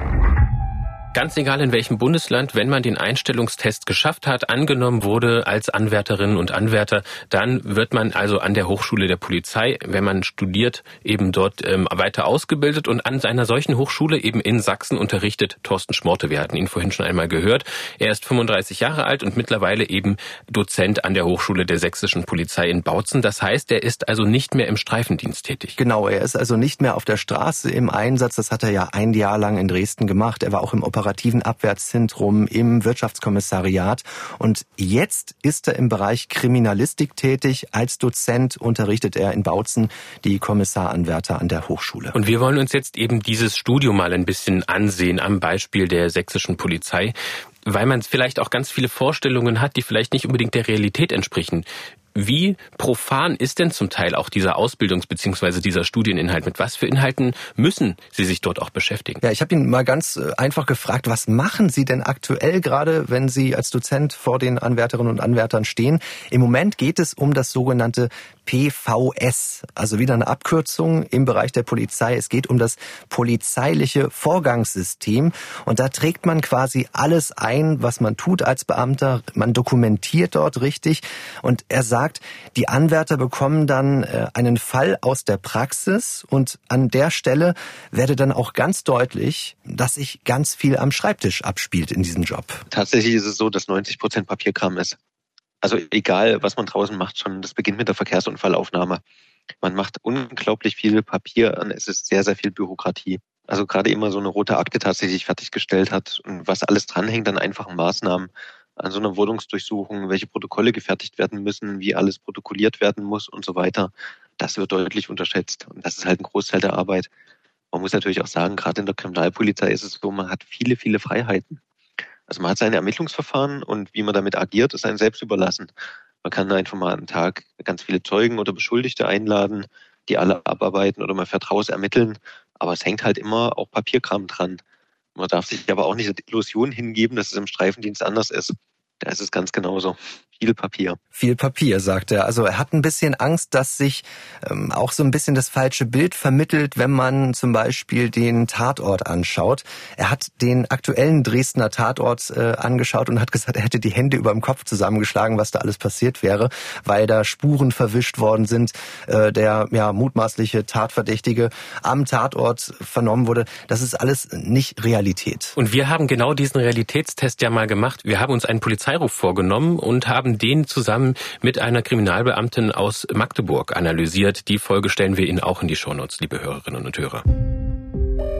Ganz egal in welchem Bundesland, wenn man den Einstellungstest geschafft hat, angenommen wurde als Anwärterinnen und Anwärter, dann wird man also an der Hochschule der Polizei, wenn man studiert, eben dort ähm, weiter ausgebildet. Und an einer solchen Hochschule eben in Sachsen unterrichtet Thorsten Schmorte. Wir hatten ihn vorhin schon einmal gehört. Er ist fünfunddreißig Jahre alt und mittlerweile eben Dozent an der Hochschule der sächsischen Polizei in Bautzen. Das heißt, er ist also nicht mehr im Streifendienst tätig. Genau, er ist also nicht mehr auf der Straße im Einsatz. Das hat er ja ein Jahr lang in Dresden gemacht. Er war auch im operativen Abwehrzentrum, im Wirtschaftskommissariat. Und jetzt ist er im Bereich Kriminalistik tätig. Als Dozent unterrichtet er in Bautzen die Kommissaranwärter an der Hochschule. Und wir wollen uns jetzt eben dieses Studium mal ein bisschen ansehen am Beispiel der sächsischen Polizei, weil man vielleicht auch ganz viele Vorstellungen hat, die vielleicht nicht unbedingt der Realität entsprechen. Wie profan ist denn zum Teil auch dieser Ausbildungs- bzw. dieser Studieninhalt? Mit was für Inhalten müssen Sie sich dort auch beschäftigen? Ja, ich habe ihn mal ganz einfach gefragt, was machen Sie denn aktuell gerade, wenn Sie als Dozent vor den Anwärterinnen und Anwärtern stehen? Im Moment geht es um das sogenannte P V S, also wieder eine Abkürzung im Bereich der Polizei. Es geht um das polizeiliche Vorgangssystem und da trägt man quasi alles ein, was man tut als Beamter. Man dokumentiert dort richtig und er sagt, die Anwärter bekommen dann einen Fall aus der Praxis und an der Stelle werde dann auch ganz deutlich, dass sich ganz viel am Schreibtisch abspielt in diesem Job. Tatsächlich ist es so, dass neunzig Prozent Papierkram ist. Also egal, was man draußen macht, schon das beginnt mit der Verkehrsunfallaufnahme. Man macht unglaublich viel Papier und es ist sehr, sehr viel Bürokratie. Also gerade immer so eine rote Akte tatsächlich fertiggestellt hat und was alles dranhängt an einfachen Maßnahmen, an so einer Wohnungsdurchsuchung, welche Protokolle gefertigt werden müssen, wie alles protokolliert werden muss und so weiter. Das wird deutlich unterschätzt und das ist halt ein Großteil der Arbeit. Man muss natürlich auch sagen, gerade in der Kriminalpolizei ist es so, man hat viele, viele Freiheiten. Also man hat seine Ermittlungsverfahren und wie man damit agiert, ist einem selbst überlassen. Man kann einfach mal am Tag ganz viele Zeugen oder Beschuldigte einladen, die alle abarbeiten oder man fährt raus ermitteln. Aber es hängt halt immer auch Papierkram dran. Man darf sich aber auch nicht die Illusion hingeben, dass es im Streifendienst anders ist. Da ist es ganz genauso. Viel Papier. Viel Papier, sagt er. Also er hat ein bisschen Angst, dass sich ähm, auch so ein bisschen das falsche Bild vermittelt, wenn man zum Beispiel den Tatort anschaut. Er hat den aktuellen Dresdner Tatort äh, angeschaut und hat gesagt, er hätte die Hände über dem Kopf zusammengeschlagen, was da alles passiert wäre, weil da Spuren verwischt worden sind, äh, der ja mutmaßliche Tatverdächtige am Tatort vernommen wurde. Das ist alles nicht Realität. Und wir haben genau diesen Realitätstest ja mal gemacht. Wir haben uns einen Polizeiruf vorgenommen und haben den zusammen mit einer Kriminalbeamtin aus Magdeburg analysiert. Die Folge stellen wir Ihnen auch in die Shownotes, liebe Hörerinnen und Hörer.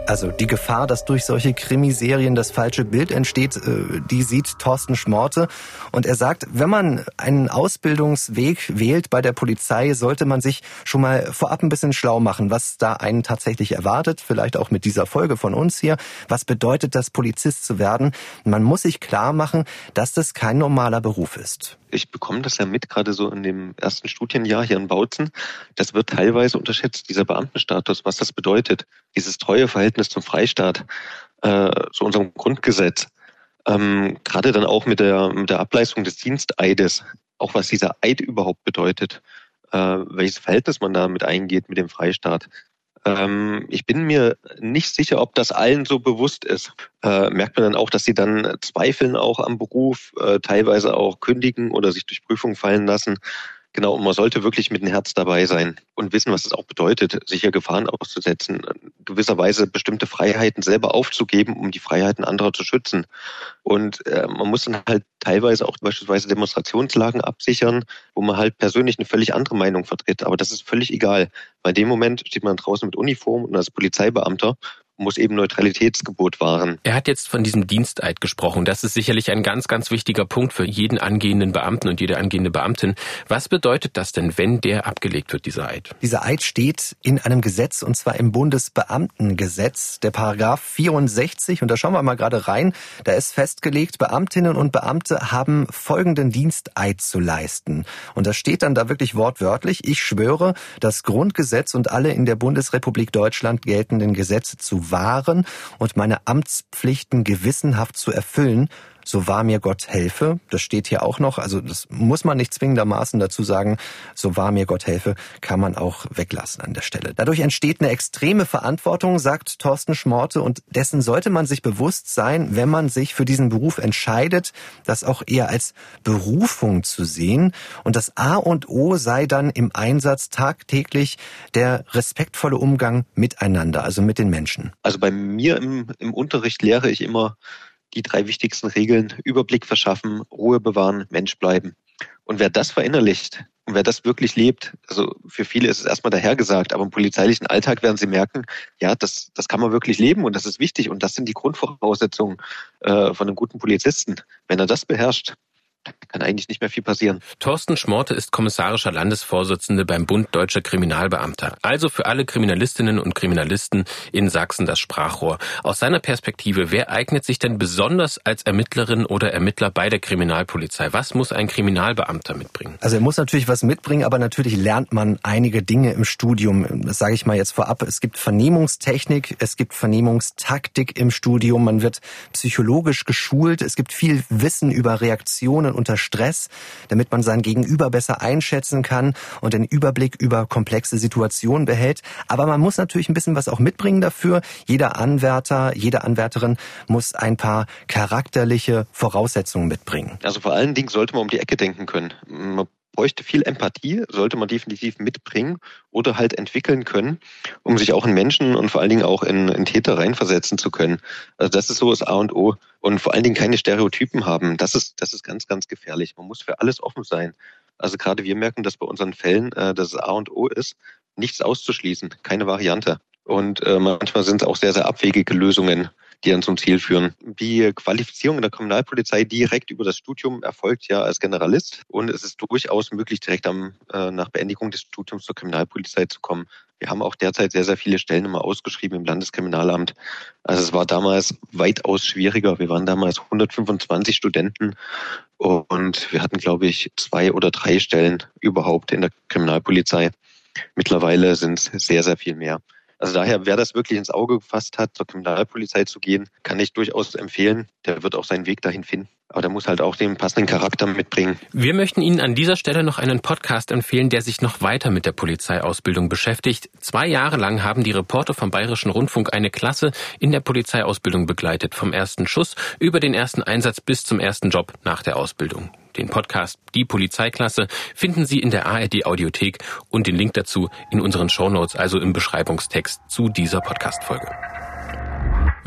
Also die Gefahr, dass durch solche Krimiserien das falsche Bild entsteht, die sieht Thorsten Schmorte. Und er sagt, wenn man einen Ausbildungsweg wählt bei der Polizei, sollte man sich schon mal vorab ein bisschen schlau machen, was da einen tatsächlich erwartet. Vielleicht auch mit dieser Folge von uns hier. Was bedeutet das, Polizist zu werden? Man muss sich klar machen, dass das kein normaler Beruf ist. Ich bekomme das ja mit, gerade so in dem ersten Studienjahr hier in Bautzen. Das wird teilweise unterschätzt, dieser Beamtenstatus, was das bedeutet. Dieses Treueverhältnis zum Freistaat, äh, zu unserem Grundgesetz. Ähm, gerade dann auch mit der, mit der Ableistung des Diensteides, auch was dieser Eid überhaupt bedeutet, äh, welches Verhältnis man damit eingeht mit dem Freistaat. Ähm, ich bin mir nicht sicher, ob das allen so bewusst ist. Äh, merkt man dann auch, dass sie dann zweifeln auch am Beruf, äh, teilweise auch kündigen oder sich durch Prüfungen fallen lassen. Genau, und man sollte wirklich mit dem Herz dabei sein und wissen, was es auch bedeutet, sicher Gefahren auszusetzen, gewisserweise bestimmte Freiheiten selber aufzugeben, um die Freiheiten anderer zu schützen. Und äh, man muss dann halt teilweise auch beispielsweise Demonstrationslagen absichern, wo man halt persönlich eine völlig andere Meinung vertritt. Aber das ist völlig egal. Bei dem Moment steht man draußen mit Uniform und als Polizeibeamter muss eben Neutralitätsgebot wahren. Er hat jetzt von diesem Diensteid gesprochen. Das ist sicherlich ein ganz, ganz wichtiger Punkt für jeden angehenden Beamten und jede angehende Beamtin. Was bedeutet das denn, wenn der abgelegt wird, dieser Eid? Dieser Eid steht in einem Gesetz, und zwar im Bundesbeamtengesetz, der Paragraph vierundsechzig. Und da schauen wir mal gerade rein. Da ist festgelegt, Beamtinnen und Beamte haben folgenden Diensteid zu leisten. Und da steht dann da wirklich wortwörtlich: Ich schwöre, das Grundgesetz und alle in der Bundesrepublik Deutschland geltenden Gesetze zu wahren und meine Amtspflichten gewissenhaft zu erfüllen, so wahr mir Gott helfe. Das steht hier auch noch, also das muss man nicht zwingendermaßen dazu sagen, so wahr mir Gott helfe, kann man auch weglassen an der Stelle. Dadurch entsteht eine extreme Verantwortung, sagt Thorsten Schmorte, und dessen sollte man sich bewusst sein, wenn man sich für diesen Beruf entscheidet, das auch eher als Berufung zu sehen. Und das A und O sei dann im Einsatz tagtäglich der respektvolle Umgang miteinander, also mit den Menschen. Also bei mir im, im Unterricht lehre ich immer die drei wichtigsten Regeln: Überblick verschaffen, Ruhe bewahren, Mensch bleiben. Und wer das verinnerlicht und wer das wirklich lebt, also für viele ist es erstmal dahergesagt, aber im polizeilichen Alltag werden sie merken, ja, das, das kann man wirklich leben und das ist wichtig und das sind die Grundvoraussetzungen äh, von einem guten Polizisten. Wenn er das beherrscht, kann eigentlich nicht mehr viel passieren. Thorsten Schmorte ist kommissarischer Landesvorsitzender beim Bund Deutscher Kriminalbeamter. Also für alle Kriminalistinnen und Kriminalisten in Sachsen das Sprachrohr. Aus seiner Perspektive, wer eignet sich denn besonders als Ermittlerin oder Ermittler bei der Kriminalpolizei? Was muss ein Kriminalbeamter mitbringen? Also er muss natürlich was mitbringen, aber natürlich lernt man einige Dinge im Studium. Das sage ich mal jetzt vorab. Es gibt Vernehmungstechnik, es gibt Vernehmungstaktik im Studium. Man wird psychologisch geschult. Es gibt viel Wissen über Reaktionen unter Stress, damit man sein Gegenüber besser einschätzen kann und den Überblick über komplexe Situationen behält. Aber man muss natürlich ein bisschen was auch mitbringen dafür. Jeder Anwärter, jede Anwärterin muss ein paar charakterliche Voraussetzungen mitbringen. Also vor allen Dingen sollte man um die Ecke denken können. Man bräuchte viel Empathie, sollte man definitiv mitbringen oder halt entwickeln können, um sich auch in Menschen und vor allen Dingen auch in, in Täter reinversetzen zu können. Also das ist so das A und O. Und vor allen Dingen keine Stereotypen haben. Das ist, das ist ganz, ganz gefährlich. Man muss für alles offen sein. Also gerade wir merken, dass bei unseren Fällen äh, das A und O ist, nichts auszuschließen, keine Variante. Und äh, manchmal sind es auch sehr, sehr abwegige Lösungen, die dann zum Ziel führen. Die Qualifizierung in der Kriminalpolizei direkt über das Studium erfolgt ja als Generalist und es ist durchaus möglich, direkt am, äh, nach Beendigung des Studiums zur Kriminalpolizei zu kommen. Wir haben auch derzeit sehr, sehr viele Stellen immer ausgeschrieben im Landeskriminalamt. Also es war damals weitaus schwieriger. Wir waren damals hundertfünfundzwanzig Studenten und wir hatten, glaube ich, zwei oder drei Stellen überhaupt in der Kriminalpolizei. Mittlerweile sind es sehr, sehr viel mehr. Also daher, wer das wirklich ins Auge gefasst hat, zur Kriminalpolizei zu gehen, kann ich durchaus empfehlen. Der wird auch seinen Weg dahin finden. Aber der muss halt auch den passenden Charakter mitbringen. Wir möchten Ihnen an dieser Stelle noch einen Podcast empfehlen, der sich noch weiter mit der Polizeiausbildung beschäftigt. Zwei Jahre lang haben die Reporter vom Bayerischen Rundfunk eine Klasse in der Polizeiausbildung begleitet. Vom ersten Schuss über den ersten Einsatz bis zum ersten Job nach der Ausbildung. Den Podcast Die Polizeiklasse finden Sie in der A R D-Audiothek und den Link dazu in unseren Shownotes, also im Beschreibungstext zu dieser Podcast-Folge.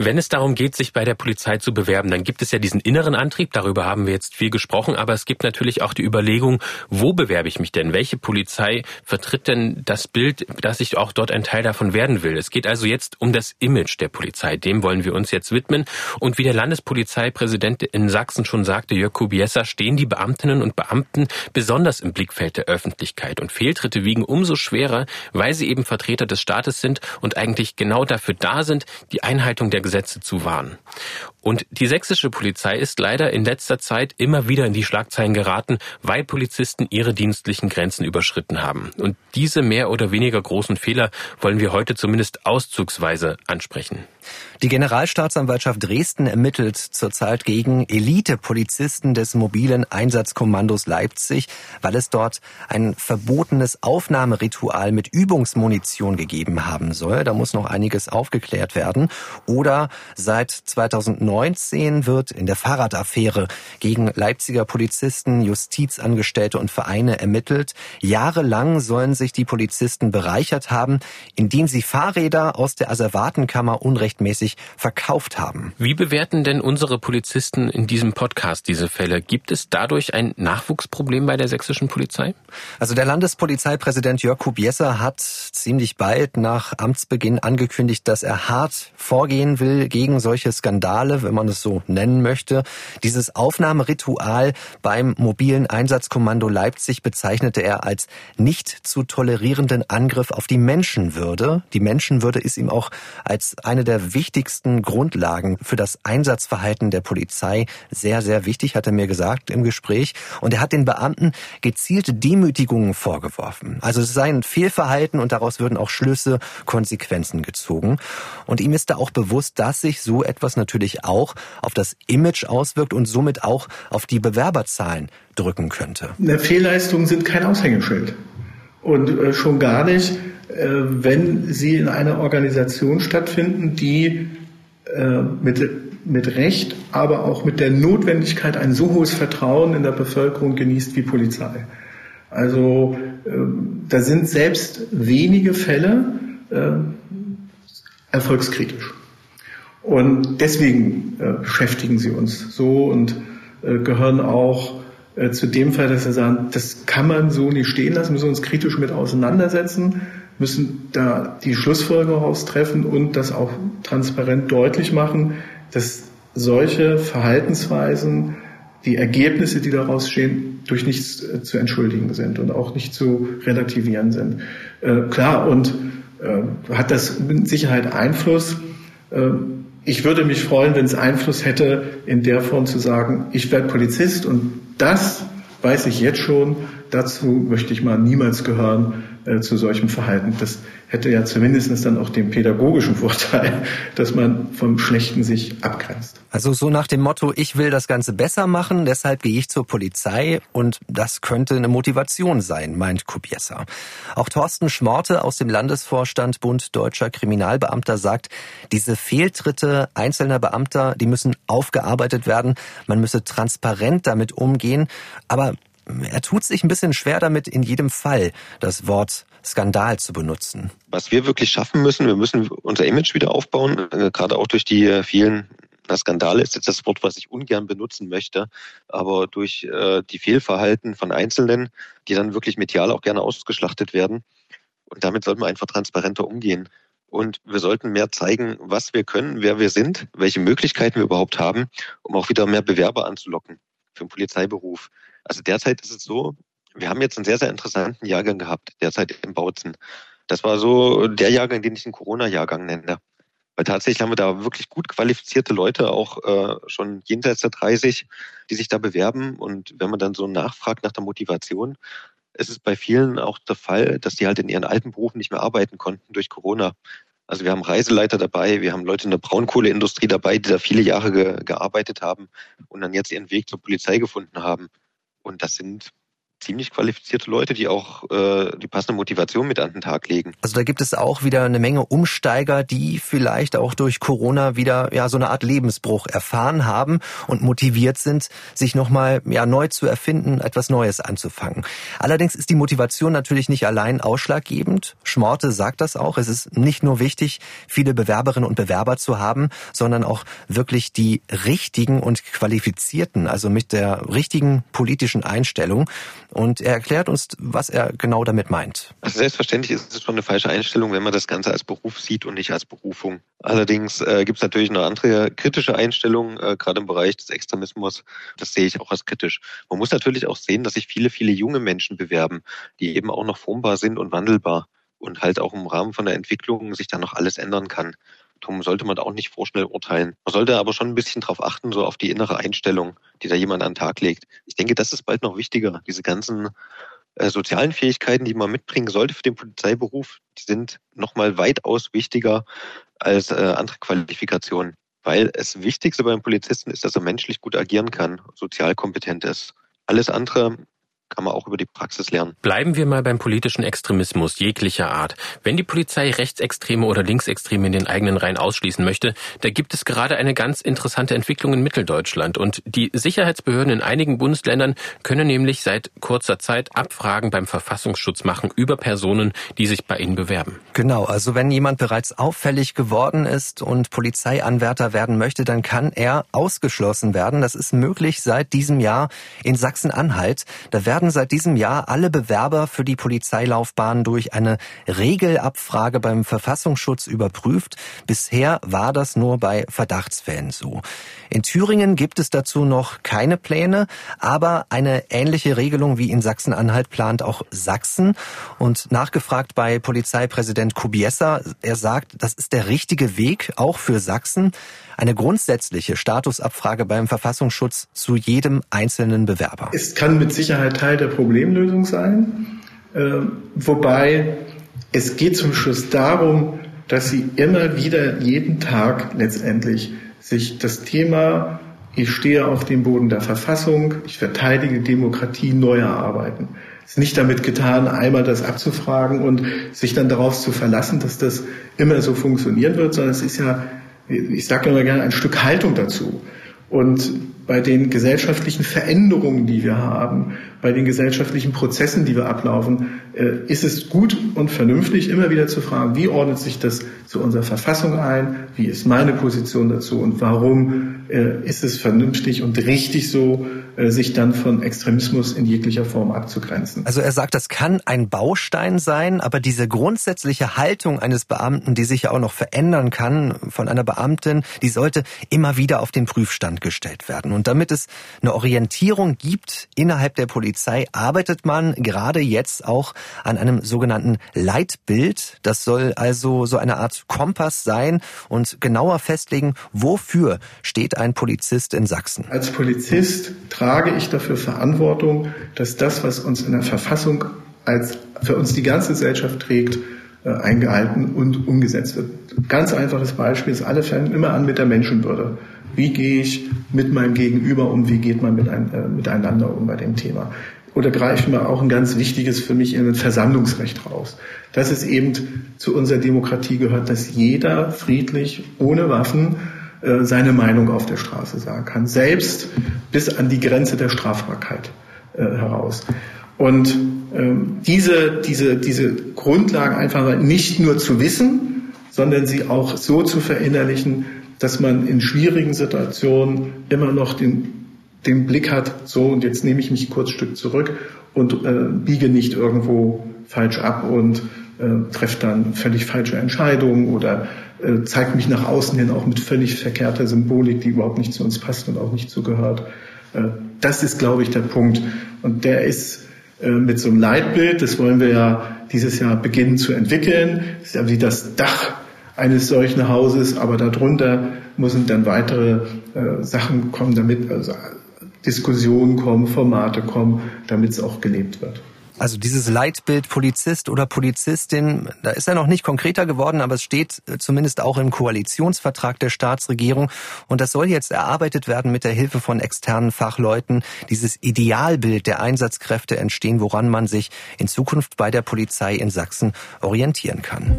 Wenn es darum geht, sich bei der Polizei zu bewerben, dann gibt es ja diesen inneren Antrieb, darüber haben wir jetzt viel gesprochen, aber es gibt natürlich auch die Überlegung, wo bewerbe ich mich denn? Welche Polizei vertritt denn das Bild, dass ich auch dort ein Teil davon werden will? Es geht also jetzt um das Image der Polizei, dem wollen wir uns jetzt widmen. Und wie der Landespolizeipräsident in Sachsen schon sagte, Jörg Kubieser, stehen die Beamtinnen und Beamten besonders im Blickfeld der Öffentlichkeit. Und Fehltritte wiegen umso schwerer, weil sie eben Vertreter des Staates sind und eigentlich genau dafür da sind, die Einhaltung der Gesetze zu wahren. Und die sächsische Polizei ist leider in letzter Zeit immer wieder in die Schlagzeilen geraten, weil Polizisten ihre dienstlichen Grenzen überschritten haben. Und diese mehr oder weniger großen Fehler wollen wir heute zumindest auszugsweise ansprechen. Die Generalstaatsanwaltschaft Dresden ermittelt zurzeit gegen Elite-Polizisten des mobilen Einsatzkommandos Leipzig, weil es dort ein verbotenes Aufnahmeritual mit Übungsmunition gegeben haben soll. Da muss noch einiges aufgeklärt werden. Oder seit zweitausendneunzehn wird in der Fahrradaffäre gegen Leipziger Polizisten, Justizangestellte und Vereine ermittelt. Jahrelang sollen sich die Polizisten bereichert haben, indem sie Fahrräder aus der Asservatenkammer unrechtmäßig verkauft haben. Wie bewerten denn unsere Polizisten in diesem Podcast diese Fälle? Gibt es dadurch ein Nachwuchsproblem bei der sächsischen Polizei? Also der Landespolizeipräsident Jörg Kubieser hat ziemlich bald nach Amtsbeginn angekündigt, dass er hart vorgehen will gegen solche Skandale, wenn man es so nennen möchte. Dieses Aufnahmeritual beim mobilen Einsatzkommando Leipzig bezeichnete er als nicht zu tolerierenden Angriff auf die Menschenwürde. Die Menschenwürde ist ihm auch als eine der wichtigsten Grundlagen für das Einsatzverhalten der Polizei sehr, sehr wichtig, hat er mir gesagt im Gespräch. Und er hat den Beamten gezielte Demütigungen vorgeworfen. Also es sei ein Fehlverhalten und daraus würden auch Schlüsse, Konsequenzen gezogen. Und ihm ist da auch bewusst, dass sich so etwas natürlich auch auf das Image auswirkt und somit auch auf die Bewerberzahlen drücken könnte. Fehlleistungen sind kein Aushängeschild. Und äh, schon gar nicht, äh, wenn sie in einer Organisation stattfinden, die äh, mit, mit Recht, aber auch mit der Notwendigkeit ein so hohes Vertrauen in der Bevölkerung genießt wie Polizei. Also äh, da sind selbst wenige Fälle äh, erfolgskritisch. Und deswegen äh, beschäftigen sie uns so und äh, gehören auch äh, zu dem Fall, dass wir sagen, das kann man so nicht stehen lassen, müssen uns kritisch mit auseinandersetzen, müssen da die Schlussfolgerung raustreffen und das auch transparent deutlich machen, dass solche Verhaltensweisen, die Ergebnisse, die daraus stehen, durch nichts äh, zu entschuldigen sind und auch nicht zu relativieren sind. Äh, klar, und äh, hat das mit Sicherheit Einfluss. Äh, Ich würde mich freuen, wenn es Einfluss hätte, in der Form zu sagen, ich werde Polizist und das weiß ich jetzt schon, dazu möchte ich mal niemals gehören äh, zu solchem Verhalten. Das hätte ja zumindest dann auch den pädagogischen Vorteil, dass man vom Schlechten sich abgrenzt. Also so nach dem Motto, ich will das Ganze besser machen, deshalb gehe ich zur Polizei und das könnte eine Motivation sein, meint Kubieser. Auch Thorsten Schmorte aus dem Landesvorstand Bund Deutscher Kriminalbeamter sagt, diese Fehltritte einzelner Beamter, die müssen aufgearbeitet werden, man müsse transparent damit umgehen, aber er tut sich ein bisschen schwer damit, in jedem Fall das Wort Skandal zu benutzen. Was wir wirklich schaffen müssen, wir müssen unser Image wieder aufbauen, gerade auch durch die vielen Skandale ist jetzt das Wort, was ich ungern benutzen möchte, aber durch äh, die Fehlverhalten von Einzelnen, die dann wirklich medial auch gerne ausgeschlachtet werden. Und damit sollten wir einfach transparenter umgehen. Und wir sollten mehr zeigen, was wir können, wer wir sind, welche Möglichkeiten wir überhaupt haben, um auch wieder mehr Bewerber anzulocken für den Polizeiberuf. Also derzeit ist es so, wir haben jetzt einen sehr, sehr interessanten Jahrgang gehabt, derzeit in Bautzen. Das war so der Jahrgang, den ich einen Corona-Jahrgang nenne. Weil tatsächlich haben wir da wirklich gut qualifizierte Leute, auch äh, schon jenseits der dreißig, die sich da bewerben. Und wenn man dann so nachfragt nach der Motivation, ist es bei vielen auch der Fall, dass die halt in ihren alten Berufen nicht mehr arbeiten konnten durch Corona. Also wir haben Reiseleiter dabei, wir haben Leute in der Braunkohleindustrie dabei, die da viele Jahre ge- gearbeitet haben und dann jetzt ihren Weg zur Polizei gefunden haben. Und das sind ziemlich qualifizierte Leute, die auch äh, die passende Motivation mit an den Tag legen. Also da gibt es auch wieder eine Menge Umsteiger, die vielleicht auch durch Corona wieder ja so eine Art Lebensbruch erfahren haben und motiviert sind, sich nochmal ja neu zu erfinden, etwas Neues anzufangen. Allerdings ist die Motivation natürlich nicht allein ausschlaggebend. Schmorte sagt das auch. Es ist nicht nur wichtig, viele Bewerberinnen und Bewerber zu haben, sondern auch wirklich die richtigen und qualifizierten, also mit der richtigen politischen Einstellung. Und er erklärt uns, was er genau damit meint. Also selbstverständlich ist es schon eine falsche Einstellung, wenn man das Ganze als Beruf sieht und nicht als Berufung. Allerdings äh, gibt es natürlich eine andere kritische Einstellung, äh, gerade im Bereich des Extremismus. Das sehe ich auch als kritisch. Man muss natürlich auch sehen, dass sich viele, viele junge Menschen bewerben, die eben auch noch formbar sind und wandelbar und halt auch im Rahmen von der Entwicklung sich dann noch alles ändern kann. Darum sollte man auch nicht vorschnell urteilen. Man sollte aber schon ein bisschen darauf achten, so auf die innere Einstellung, die da jemand an den Tag legt. Ich denke, das ist bald noch wichtiger. Diese ganzen äh, sozialen Fähigkeiten, die man mitbringen sollte für den Polizeiberuf, die sind nochmal weitaus wichtiger als äh, andere Qualifikationen. Weil das Wichtigste beim Polizisten ist, dass er menschlich gut agieren kann, sozial kompetent ist. Alles andere kann man auch über die Praxis lernen. Bleiben wir mal beim politischen Extremismus jeglicher Art. Wenn die Polizei Rechtsextreme oder Linksextreme in den eigenen Reihen ausschließen möchte, da gibt es gerade eine ganz interessante Entwicklung in Mitteldeutschland. Und die Sicherheitsbehörden in einigen Bundesländern können nämlich seit kurzer Zeit Abfragen beim Verfassungsschutz machen über Personen, die sich bei ihnen bewerben. Genau, also wenn jemand bereits auffällig geworden ist und Polizeianwärter werden möchte, dann kann er ausgeschlossen werden. Das ist möglich seit diesem Jahr in Sachsen-Anhalt. Da werden seit diesem Jahr alle Bewerber für die Polizeilaufbahn durch eine Regelabfrage beim Verfassungsschutz überprüft. Bisher war das nur bei Verdachtsfällen so. In Thüringen gibt es dazu noch keine Pläne, aber eine ähnliche Regelung wie in Sachsen-Anhalt plant auch Sachsen. Und nachgefragt bei Polizeipräsident Kubiesa, er sagt, das ist der richtige Weg, auch für Sachsen. Eine grundsätzliche Statusabfrage beim Verfassungsschutz zu jedem einzelnen Bewerber. Es kann mit Sicherheit Teil der Problemlösung sein, äh, wobei es geht zum Schluss darum, dass Sie immer wieder jeden Tag letztendlich sich das Thema, ich stehe auf dem Boden der Verfassung, ich verteidige Demokratie, neu erarbeiten. Es ist nicht damit getan, einmal das abzufragen und sich dann darauf zu verlassen, dass das immer so funktionieren wird, sondern es ist ja, ich sage immer gerne, ein Stück Haltung dazu. Und bei den gesellschaftlichen Veränderungen, die wir haben, bei den gesellschaftlichen Prozessen, die wir ablaufen, ist es gut und vernünftig, immer wieder zu fragen, wie ordnet sich das zu unserer Verfassung ein, wie ist meine Position dazu und warum ist es vernünftig und richtig so, sich dann von Extremismus in jeglicher Form abzugrenzen. Also er sagt, das kann ein Baustein sein, aber diese grundsätzliche Haltung eines Beamten, die sich ja auch noch verändern kann von einer Beamtin, die sollte immer wieder auf den Prüfstand gestellt werden. Und damit es eine Orientierung gibt innerhalb der Polizei, arbeitet man gerade jetzt auch an einem sogenannten Leitbild. Das soll also so eine Art Kompass sein und genauer festlegen, wofür steht ein Polizist in Sachsen. Als Polizist trage ich dafür Verantwortung, dass das, was uns in der Verfassung als für uns die ganze Gesellschaft trägt, eingehalten und umgesetzt wird. Ganz einfaches Beispiel ist, alle fangen immer an mit der Menschenwürde. Wie gehe ich mit meinem Gegenüber um? Wie geht man mit ein, äh, miteinander um bei dem Thema? Oder greifen wir auch ein ganz wichtiges für mich in ein Versammlungsrecht raus. Dass es eben zu unserer Demokratie gehört, dass jeder friedlich, ohne Waffen, äh, seine Meinung auf der Straße sagen kann. Selbst bis an die Grenze der Strafbarkeit äh, heraus. Und ähm, diese, diese, diese Grundlagen einfach nicht nur zu wissen, sondern sie auch so zu verinnerlichen, dass man in schwierigen Situationen immer noch den, den Blick hat, so und jetzt nehme ich mich kurz ein Stück zurück und äh, biege nicht irgendwo falsch ab und äh, treffe dann völlig falsche Entscheidungen oder äh, zeige mich nach außen hin auch mit völlig verkehrter Symbolik, die überhaupt nicht zu uns passt und auch nicht so gehört. Äh, das ist, glaube ich, der Punkt. Und der ist äh, mit so einem Leitbild, das wollen wir ja dieses Jahr beginnen zu entwickeln, das ist ja wie das Dach eines solchen Hauses, aber darunter müssen dann weitere äh, Sachen kommen, damit also Diskussionen kommen, Formate kommen, damit es auch gelebt wird. Also dieses Leitbild Polizist oder Polizistin, da ist er noch nicht konkreter geworden, aber es steht zumindest auch im Koalitionsvertrag der Staatsregierung. Und das soll jetzt erarbeitet werden mit der Hilfe von externen Fachleuten. Dieses Idealbild der Einsatzkräfte entstehen, woran man sich in Zukunft bei der Polizei in Sachsen orientieren kann.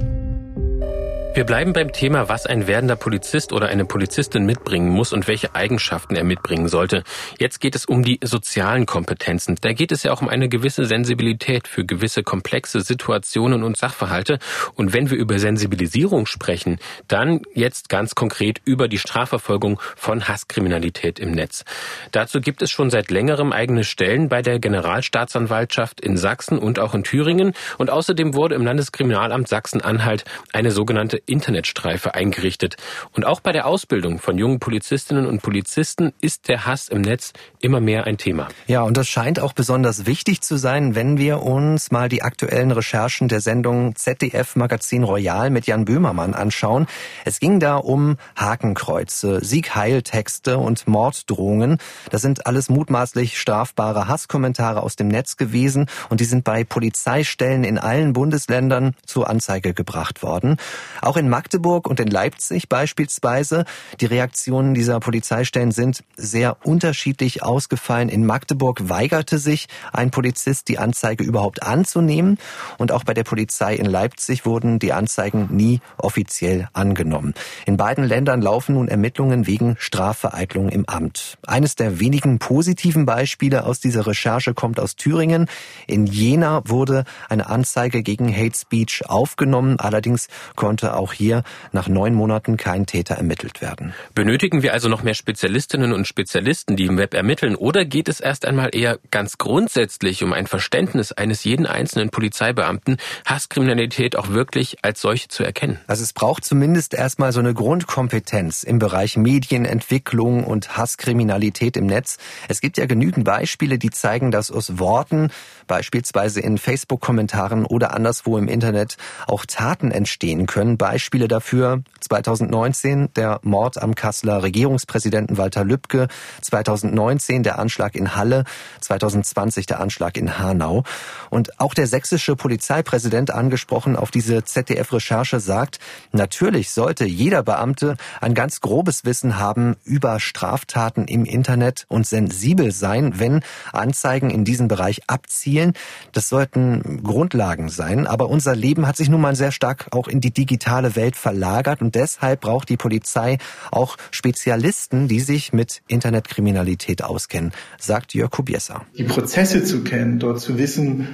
Wir bleiben beim Thema, was ein werdender Polizist oder eine Polizistin mitbringen muss und welche Eigenschaften er mitbringen sollte. Jetzt geht es um die sozialen Kompetenzen. Da geht es ja auch um eine gewisse Sensibilität für gewisse komplexe Situationen und Sachverhalte. Und wenn wir über Sensibilisierung sprechen, dann jetzt ganz konkret über die Strafverfolgung von Hasskriminalität im Netz. Dazu gibt es schon seit längerem eigene Stellen bei der Generalstaatsanwaltschaft in Sachsen und auch in Thüringen. Und außerdem wurde im Landeskriminalamt Sachsen-Anhalt eine sogenannte Internetstreife eingerichtet. Und auch bei der Ausbildung von jungen Polizistinnen und Polizisten ist der Hass im Netz immer mehr ein Thema. Ja, und das scheint auch besonders wichtig zu sein, wenn wir uns mal die aktuellen Recherchen der Sendung Z D F Magazin Royal mit Jan Böhmermann anschauen. Es ging da um Hakenkreuze, Sieg-Heil-Texte und Morddrohungen. Das sind alles mutmaßlich strafbare Hasskommentare aus dem Netz gewesen und die sind bei Polizeistellen in allen Bundesländern zur Anzeige gebracht worden. Auch in Magdeburg und in Leipzig beispielsweise. Die Reaktionen dieser Polizeistellen sind sehr unterschiedlich ausgefallen. In Magdeburg weigerte sich ein Polizist, die Anzeige überhaupt anzunehmen. Und auch bei der Polizei in Leipzig wurden die Anzeigen nie offiziell angenommen. In beiden Ländern laufen nun Ermittlungen wegen Strafvereitlung im Amt. Eines der wenigen positiven Beispiele aus dieser Recherche kommt aus Thüringen. In Jena wurde eine Anzeige gegen Hate Speech aufgenommen. Allerdings konnte auch hier nach neun Monaten kein Täter ermittelt werden. Benötigen wir also noch mehr Spezialistinnen und Spezialisten, die im Web ermitteln, oder geht es erst einmal eher ganz grundsätzlich um ein Verständnis eines jeden einzelnen Polizeibeamten, Hasskriminalität auch wirklich als solche zu erkennen? Also es braucht zumindest erstmal so eine Grundkompetenz im Bereich Medienentwicklung und Hasskriminalität im Netz. Es gibt ja genügend Beispiele, die zeigen, dass aus Worten, beispielsweise in Facebook-Kommentaren oder anderswo im Internet, auch Taten entstehen können. Beispiele dafür zweitausendneunzehn der Mord am Kasseler Regierungspräsidenten Walter Lübcke, zweitausendneunzehn der Anschlag in Halle, zweitausendzwanzig der Anschlag in Hanau. Und auch der sächsische Polizeipräsident, angesprochen auf diese Z D F-Recherche, sagt, natürlich sollte jeder Beamte ein ganz grobes Wissen haben über Straftaten im Internet und sensibel sein, wenn Anzeigen in diesem Bereich abzielen. Das sollten Grundlagen sein. Aber unser Leben hat sich nun mal sehr stark auch in die digitale Welt verlagert und deshalb braucht die Polizei auch Spezialisten, die sich mit Internetkriminalität auskennen, sagt Jörg Kubiesa. Die Prozesse zu kennen, dort zu wissen,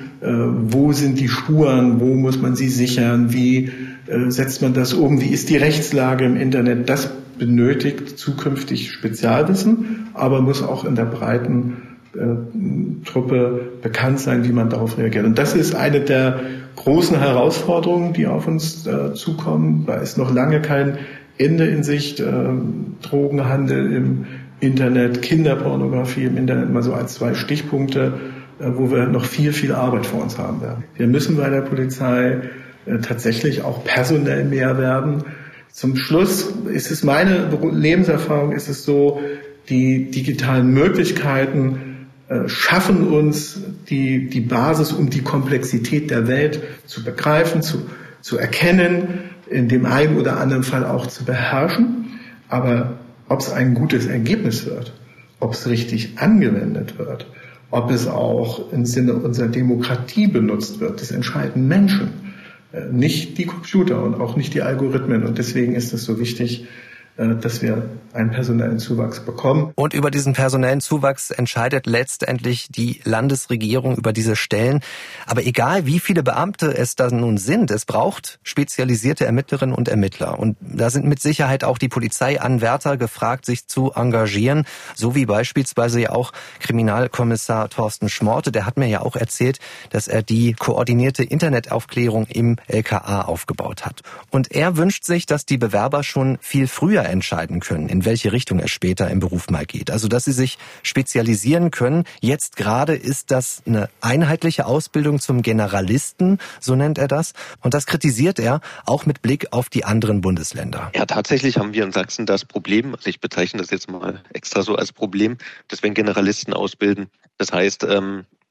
wo sind die Spuren, wo muss man sie sichern, wie setzt man das um, wie ist die Rechtslage im Internet, das benötigt zukünftig Spezialwissen, aber muss auch in der breiten Truppe bekannt sein, wie man darauf reagiert. Und das ist eine der großen Herausforderungen, die auf uns äh, zukommen. Da ist noch lange kein Ende in Sicht. Äh, Drogenhandel im Internet, Kinderpornografie im Internet, mal so als zwei Stichpunkte, äh, wo wir noch viel, viel Arbeit vor uns haben werden. Wir müssen bei der Polizei äh, tatsächlich auch personell mehr werden. Zum Schluss ist es meine Lebenserfahrung, ist es so, die digitalen Möglichkeiten schaffen uns die, die Basis, um die Komplexität der Welt zu begreifen, zu, zu erkennen, in dem einen oder anderen Fall auch zu beherrschen. Aber ob es ein gutes Ergebnis wird, ob es richtig angewendet wird, ob es auch im Sinne unserer Demokratie benutzt wird, das entscheiden Menschen, nicht die Computer und auch nicht die Algorithmen. Und deswegen ist es so wichtig, dass wir einen personellen Zuwachs bekommen. Und über diesen personellen Zuwachs entscheidet letztendlich die Landesregierung über diese Stellen. Aber egal, wie viele Beamte es da nun sind, es braucht spezialisierte Ermittlerinnen und Ermittler. Und da sind mit Sicherheit auch die Polizeianwärter gefragt, sich zu engagieren, so wie beispielsweise ja auch Kriminalkommissar Thorsten Schmorte. Der hat mir ja auch erzählt, dass er die koordinierte Internetaufklärung im L K A aufgebaut hat. Und er wünscht sich, dass die Bewerber schon viel früher entscheiden können, in welche Richtung es später im Beruf mal geht. Also, dass sie sich spezialisieren können. Jetzt gerade ist das eine einheitliche Ausbildung zum Generalisten, so nennt er das. Und das kritisiert er auch mit Blick auf die anderen Bundesländer. Ja, tatsächlich haben wir in Sachsen das Problem, also ich bezeichne das jetzt mal extra so als Problem, dass wir einen Generalisten ausbilden. Das heißt, ähm,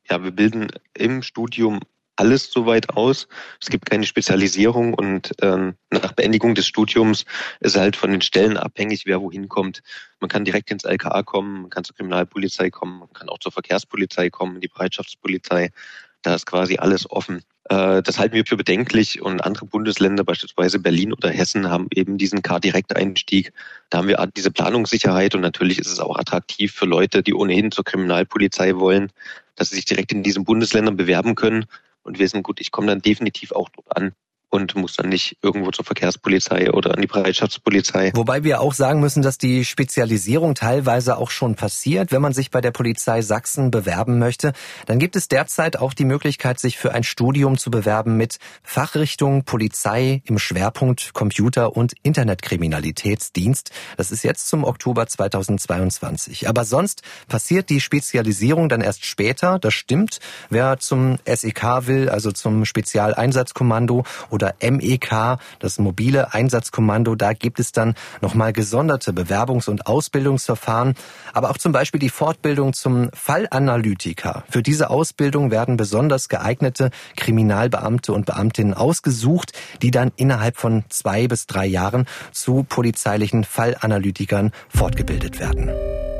ja, wir bilden im Studium alles soweit aus. Es gibt keine Spezialisierung und ähm, nach Beendigung des Studiums ist halt von den Stellen abhängig, wer wohin kommt. Man kann direkt ins L K A kommen, man kann zur Kriminalpolizei kommen, man kann auch zur Verkehrspolizei kommen, die Bereitschaftspolizei. Da ist quasi alles offen. Äh, das halten wir für bedenklich und andere Bundesländer, beispielsweise Berlin oder Hessen, haben eben diesen K-Direkteinstieg. Da haben wir diese Planungssicherheit und natürlich ist es auch attraktiv für Leute, die ohnehin zur Kriminalpolizei wollen, dass sie sich direkt in diesen Bundesländern bewerben können und wissen, gut, ich komme dann definitiv auch dort an und muss dann nicht irgendwo zur Verkehrspolizei oder an die Bereitschaftspolizei. Wobei wir auch sagen müssen, dass die Spezialisierung teilweise auch schon passiert. Wenn man sich bei der Polizei Sachsen bewerben möchte, dann gibt es derzeit auch die Möglichkeit, sich für ein Studium zu bewerben mit Fachrichtung Polizei im Schwerpunkt Computer- und Internetkriminalitätsdienst. Das ist jetzt zum Oktober zweitausendzweiundzwanzig. Aber sonst passiert die Spezialisierung dann erst später. Das stimmt. Wer zum S E K will, also zum Spezialeinsatzkommando oder M E K, das mobile Einsatzkommando, da gibt es dann nochmal gesonderte Bewerbungs- und Ausbildungsverfahren, aber auch zum Beispiel die Fortbildung zum Fallanalytiker. Für diese Ausbildung werden besonders geeignete Kriminalbeamte und Beamtinnen ausgesucht, die dann innerhalb von zwei bis drei Jahren zu polizeilichen Fallanalytikern fortgebildet werden.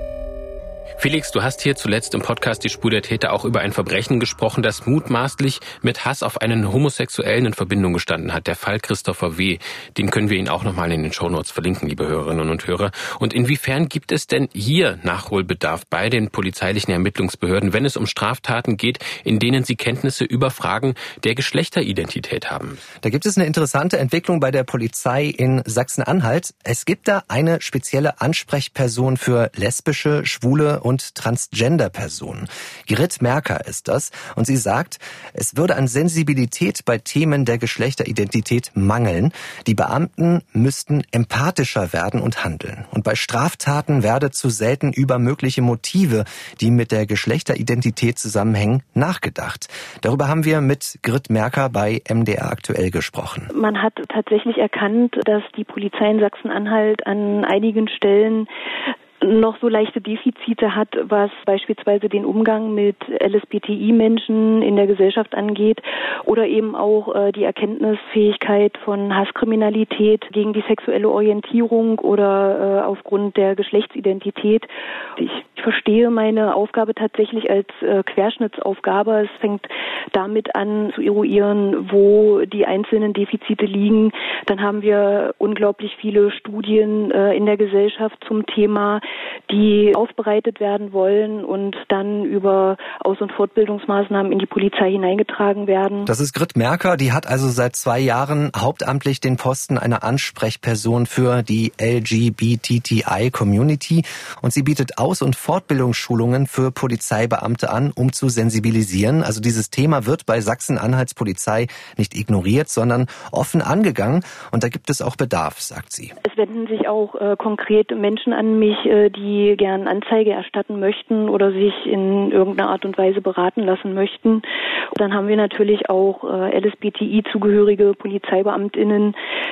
Felix, du hast hier zuletzt im Podcast Die Spur der Täter auch über ein Verbrechen gesprochen, das mutmaßlich mit Hass auf einen Homosexuellen in Verbindung gestanden hat. Der Fall Christopher W. Den können wir Ihnen auch nochmal in den Shownotes verlinken, liebe Hörerinnen und Hörer. Und inwiefern gibt es denn hier Nachholbedarf bei den polizeilichen Ermittlungsbehörden, wenn es um Straftaten geht, in denen sie Kenntnisse über Fragen der Geschlechteridentität haben? Da gibt es eine interessante Entwicklung bei der Polizei in Sachsen-Anhalt. Es gibt da eine spezielle Ansprechperson für lesbische, schwule und Transgender-Personen. Grit Merker ist das und sie sagt, es würde an Sensibilität bei Themen der Geschlechteridentität mangeln. Die Beamten müssten empathischer werden und handeln. Und bei Straftaten werde zu selten über mögliche Motive, die mit der Geschlechteridentität zusammenhängen, nachgedacht. Darüber haben wir mit Grit Merker bei M D R aktuell gesprochen. Man hat tatsächlich erkannt, dass die Polizei in Sachsen-Anhalt an einigen Stellen noch so leichte Defizite hat, was beispielsweise den Umgang mit L S B T I-Menschen in der Gesellschaft angeht oder eben auch äh, die Erkenntnisfähigkeit von Hasskriminalität gegen die sexuelle Orientierung oder äh, aufgrund der Geschlechtsidentität. Ich verstehe meine Aufgabe tatsächlich als äh, Querschnittsaufgabe. Es fängt damit an zu eruieren, wo die einzelnen Defizite liegen. Dann haben wir unglaublich viele Studien äh, in der Gesellschaft zum Thema, die aufbereitet werden wollen und dann über Aus- und Fortbildungsmaßnahmen in die Polizei hineingetragen werden. Das ist Grit Merker, die hat also seit zwei Jahren hauptamtlich den Posten einer Ansprechperson für die L G B T T I-Community und sie bietet Aus- und Fortbildungsschulungen für Polizeibeamte an, um zu sensibilisieren. Also dieses Thema wird bei Sachsen-Anhalts Polizei nicht ignoriert, sondern offen angegangen und da gibt es auch Bedarf, sagt sie. Es wenden sich auch äh, konkret Menschen an mich, äh, die gern Anzeige erstatten möchten oder sich in irgendeiner Art und Weise beraten lassen möchten. Dann haben wir natürlich auch äh, L S B T I-zugehörige PolizeibeamtInnen,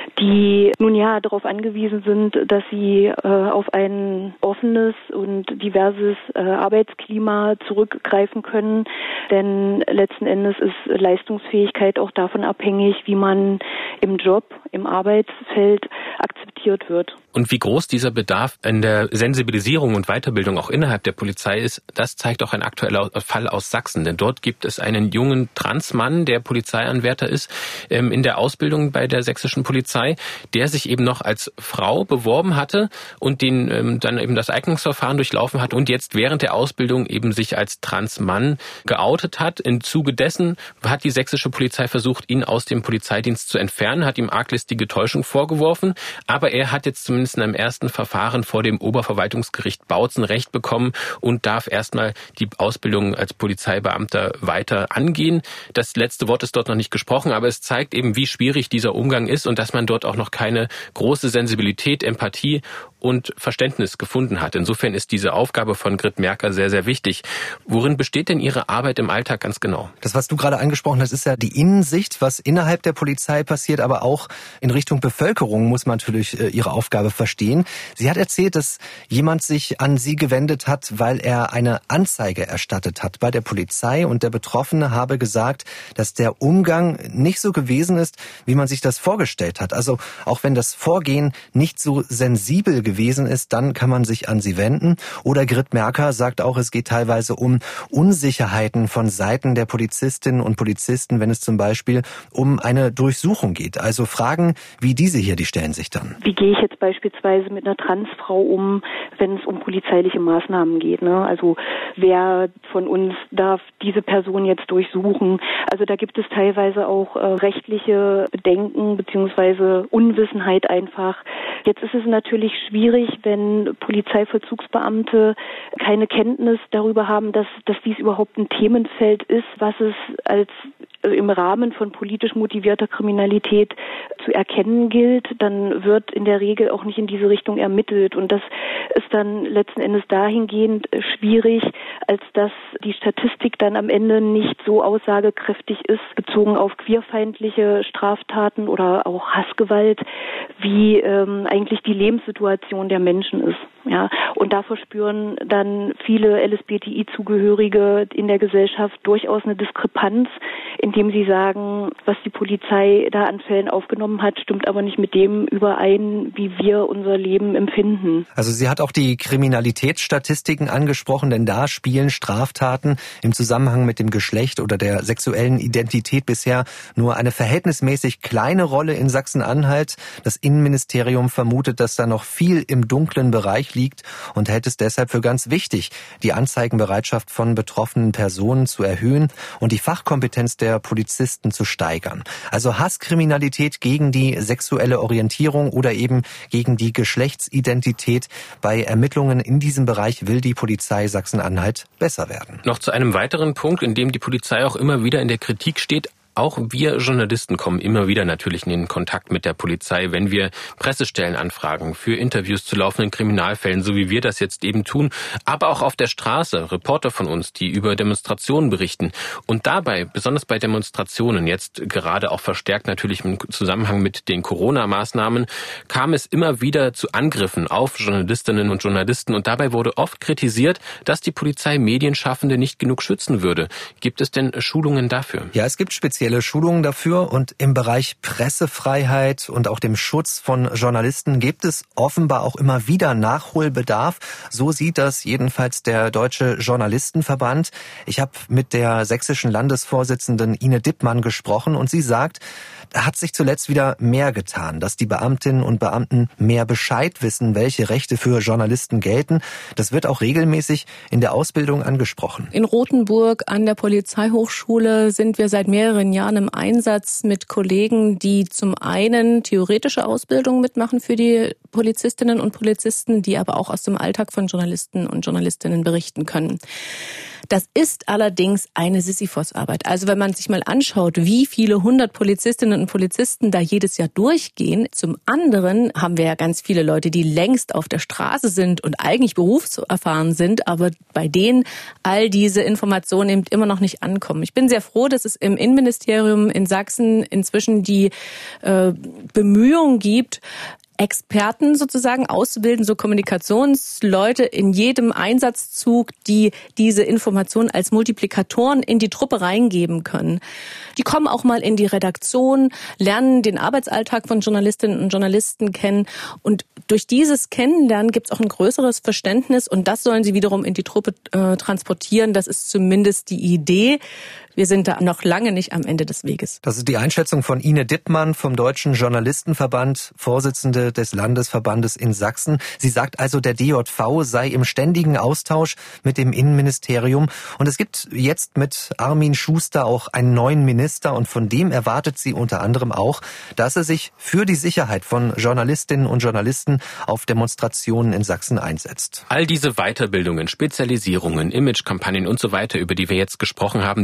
die nun ja darauf angewiesen sind, dass sie äh, auf ein offenes und diverses äh, Arbeitsklima zurückgreifen können. Denn letzten Endes ist Leistungsfähigkeit auch davon abhängig, wie man im Job, im Arbeitsfeld akzeptiert wird. Und wie groß dieser Bedarf in der Sensibilisierung und Weiterbildung auch innerhalb der Polizei ist, das zeigt auch ein aktueller Fall aus Sachsen. Denn dort gibt es einen jungen Transmann, der Polizeianwärter ist, in der Ausbildung bei der sächsischen Polizei, der sich eben noch als Frau beworben hatte und den dann eben das Eignungsverfahren durchlaufen hat und jetzt während der Ausbildung eben sich als Transmann geoutet hat. Im Zuge dessen hat die sächsische Polizei versucht, ihn aus dem Polizeidienst zu entfernen, hat ihm arglistige Täuschung vorgeworfen, aber er hat jetzt zumindest in einem ersten Verfahren vor dem Oberverwaltungsgericht Bautzen Recht bekommen und darf erstmal die Ausbildung als Polizeibeamter weiter angehen. Das letzte Wort ist dort noch nicht gesprochen, aber es zeigt eben, wie schwierig dieser Umgang ist und dass man dort auch noch keine große Sensibilität, Empathie und Verständnis gefunden hat. Insofern ist diese Aufgabe von Grit Merker sehr, sehr wichtig. Worin besteht denn Ihre Arbeit im Alltag ganz genau? Das, was du gerade angesprochen hast, ist ja die Innensicht, was innerhalb der Polizei passiert, aber auch in Richtung Bevölkerung muss man natürlich äh, ihre Aufgabe verstehen. Sie hat erzählt, dass jemand sich an sie gewendet hat, weil er eine Anzeige erstattet hat bei der Polizei und der Betroffene habe gesagt, dass der Umgang nicht so gewesen ist, wie man sich das vorgestellt hat. Also auch wenn das Vorgehen nicht so sensibel gewesen ist, dann kann man sich an sie wenden. Oder Grit Merker sagt auch, es geht teilweise um Unsicherheiten von Seiten der Polizistinnen und Polizisten, wenn es zum Beispiel um eine Durchsuchung geht. Also Fragen wie diese hier, die stellen sich dann. Wie gehe ich jetzt beispielsweise mit einer Transfrau um, wenn es um polizeiliche Maßnahmen geht, ne? Also wer von uns darf diese Person jetzt durchsuchen? Also da gibt es teilweise auch äh, rechtliche Bedenken beziehungsweise Unwissenheit einfach. Jetzt ist es natürlich schwierig, wenn Polizeivollzugsbeamte keine Kenntnis darüber haben, dass, dass dies überhaupt ein Themenfeld ist, was es als also im Rahmen von politisch motivierter Kriminalität zu erkennen gilt, dann wird in der Regel auch nicht in diese Richtung ermittelt. Und das ist dann letzten Endes dahingehend schwierig, als dass die Statistik dann am Ende nicht so aussagekräftig ist, bezogen auf queerfeindliche Straftaten oder auch Hassgewalt, wie ähm, eigentlich die Lebenssituation der Menschen ist. Ja, und da verspüren dann viele L S B T I-Zugehörige in der Gesellschaft durchaus eine Diskrepanz, indem sie sagen, was die Polizei da an Fällen aufgenommen hat, stimmt aber nicht mit dem überein, wie wir unser Leben empfinden. Also sie hat auch die Kriminalitätsstatistiken angesprochen, denn da spielen Straftaten im Zusammenhang mit dem Geschlecht oder der sexuellen Identität bisher nur eine verhältnismäßig kleine Rolle in Sachsen-Anhalt. Das Innenministerium vermutet, dass da noch viel im dunklen Bereich liegt und hält es deshalb für ganz wichtig, die Anzeigenbereitschaft von betroffenen Personen zu erhöhen und die Fachkompetenz der Polizisten zu steigern. Also Hasskriminalität gegen die sexuelle Orientierung oder eben gegen die Geschlechtsidentität. Bei Ermittlungen in diesem Bereich will die Polizei Sachsen-Anhalt besser werden. Noch zu einem weiteren Punkt, in dem die Polizei auch immer wieder in der Kritik steht. Auch wir Journalisten kommen immer wieder natürlich in den Kontakt mit der Polizei, wenn wir Pressestellen anfragen für Interviews zu laufenden Kriminalfällen, so wie wir das jetzt eben tun, aber auch auf der Straße, Reporter von uns, die über Demonstrationen berichten. Und dabei, besonders bei Demonstrationen, jetzt gerade auch verstärkt natürlich im Zusammenhang mit den Corona-Maßnahmen, kam es immer wieder zu Angriffen auf Journalistinnen und Journalisten. Und dabei wurde oft kritisiert, dass die Polizei Medienschaffende nicht genug schützen würde. Gibt es denn Schulungen dafür? Ja, es gibt spezielle Schulungen dafür und im Bereich Pressefreiheit und auch dem Schutz von Journalisten gibt es offenbar auch immer wieder Nachholbedarf. So sieht das jedenfalls der Deutsche Journalistenverband. Ich habe mit der sächsischen Landesvorsitzenden Ine Dippmann gesprochen und sie sagt, da hat sich zuletzt wieder mehr getan, dass die Beamtinnen und Beamten mehr Bescheid wissen, welche Rechte für Journalisten gelten. Das wird auch regelmäßig in der Ausbildung angesprochen. In Rothenburg an der Polizeihochschule sind wir seit mehreren Jahren im Einsatz mit Kollegen, die zum einen theoretische Ausbildung mitmachen für die Polizistinnen und Polizisten, die aber auch aus dem Alltag von Journalisten und Journalistinnen berichten können. Das ist allerdings eine Sisyphos-Arbeit. Also wenn man sich mal anschaut, wie viele hundert Polizistinnen und Polizisten da jedes Jahr durchgehen. Zum anderen haben wir ja ganz viele Leute, die längst auf der Straße sind und eigentlich berufserfahren sind, aber bei denen all diese Informationen eben immer noch nicht ankommen. Ich bin sehr froh, dass es im Innenministerium in Sachsen inzwischen die äh, Bemühungen gibt, Experten sozusagen auszubilden, so Kommunikationsleute in jedem Einsatzzug, die diese Informationen als Multiplikatoren in die Truppe reingeben können. Die kommen auch mal in die Redaktion, lernen den Arbeitsalltag von Journalistinnen und Journalisten kennen und durch dieses Kennenlernen gibt es auch ein größeres Verständnis und das sollen sie wiederum in die Truppe äh, transportieren. Das ist zumindest die Idee. Wir sind da noch lange nicht am Ende des Weges. Das ist die Einschätzung von Ine Dippmann vom Deutschen Journalistenverband, Vorsitzende des Landesverbandes in Sachsen. Sie sagt also, der D J V sei im ständigen Austausch mit dem Innenministerium. Und es gibt jetzt mit Armin Schuster auch einen neuen Minister. Und von dem erwartet sie unter anderem auch, dass er sich für die Sicherheit von Journalistinnen und Journalisten auf Demonstrationen in Sachsen einsetzt. All diese Weiterbildungen, Spezialisierungen, Imagekampagnen und so weiter, über die wir jetzt gesprochen haben, die sollen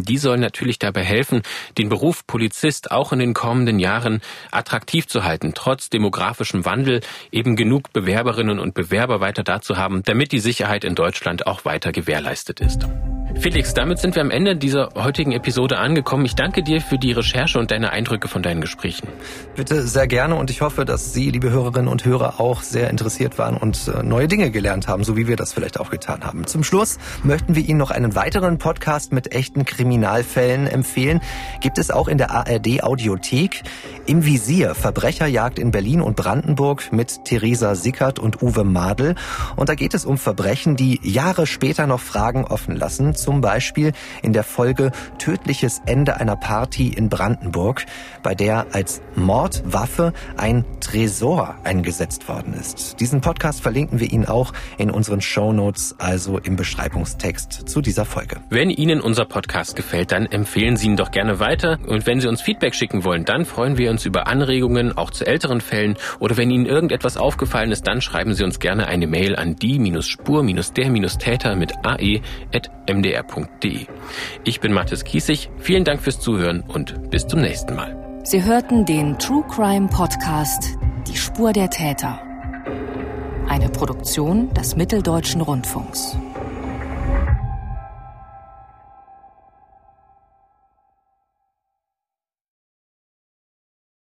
natürlich dabei helfen, den Beruf Polizist auch in den kommenden Jahren attraktiv zu halten, trotz demografischem Wandel eben genug Bewerberinnen und Bewerber weiter da zu haben, damit die Sicherheit in Deutschland auch weiter gewährleistet ist. Felix, damit sind wir am Ende dieser heutigen Episode angekommen. Ich danke dir für die Recherche und deine Eindrücke von deinen Gesprächen. Bitte sehr gerne und ich hoffe, dass Sie, liebe Hörerinnen und Hörer, auch sehr interessiert waren und neue Dinge gelernt haben, so wie wir das vielleicht auch getan haben. Zum Schluss möchten wir Ihnen noch einen weiteren Podcast mit echten Kriminalfällen empfehlen. Gibt es auch in der A R D-Audiothek. Im Visier, Verbrecherjagd in Berlin und Brandenburg mit Theresa Sickert und Uwe Madel. Und da geht es um Verbrechen, die Jahre später noch Fragen offen lassen. Zum Beispiel in der Folge Tödliches Ende einer Party in Brandenburg, bei der als Mordwaffe ein Tresor eingesetzt worden ist. Diesen Podcast verlinken wir Ihnen auch in unseren Shownotes, also im Beschreibungstext zu dieser Folge. Wenn Ihnen unser Podcast gefällt, dann empfehlen Sie ihn doch gerne weiter. Und wenn Sie uns Feedback schicken wollen, dann freuen wir uns über Anregungen, auch zu älteren Fällen. Oder wenn Ihnen irgendetwas aufgefallen ist, dann schreiben Sie uns gerne eine Mail an die-spur-der-täter mit ae at m d r punkt d e. Ich bin Mathis Kiesig. Vielen Dank fürs Zuhören und bis zum nächsten Mal. Sie hörten den True Crime Podcast Die Spur der Täter. Eine Produktion des Mitteldeutschen Rundfunks.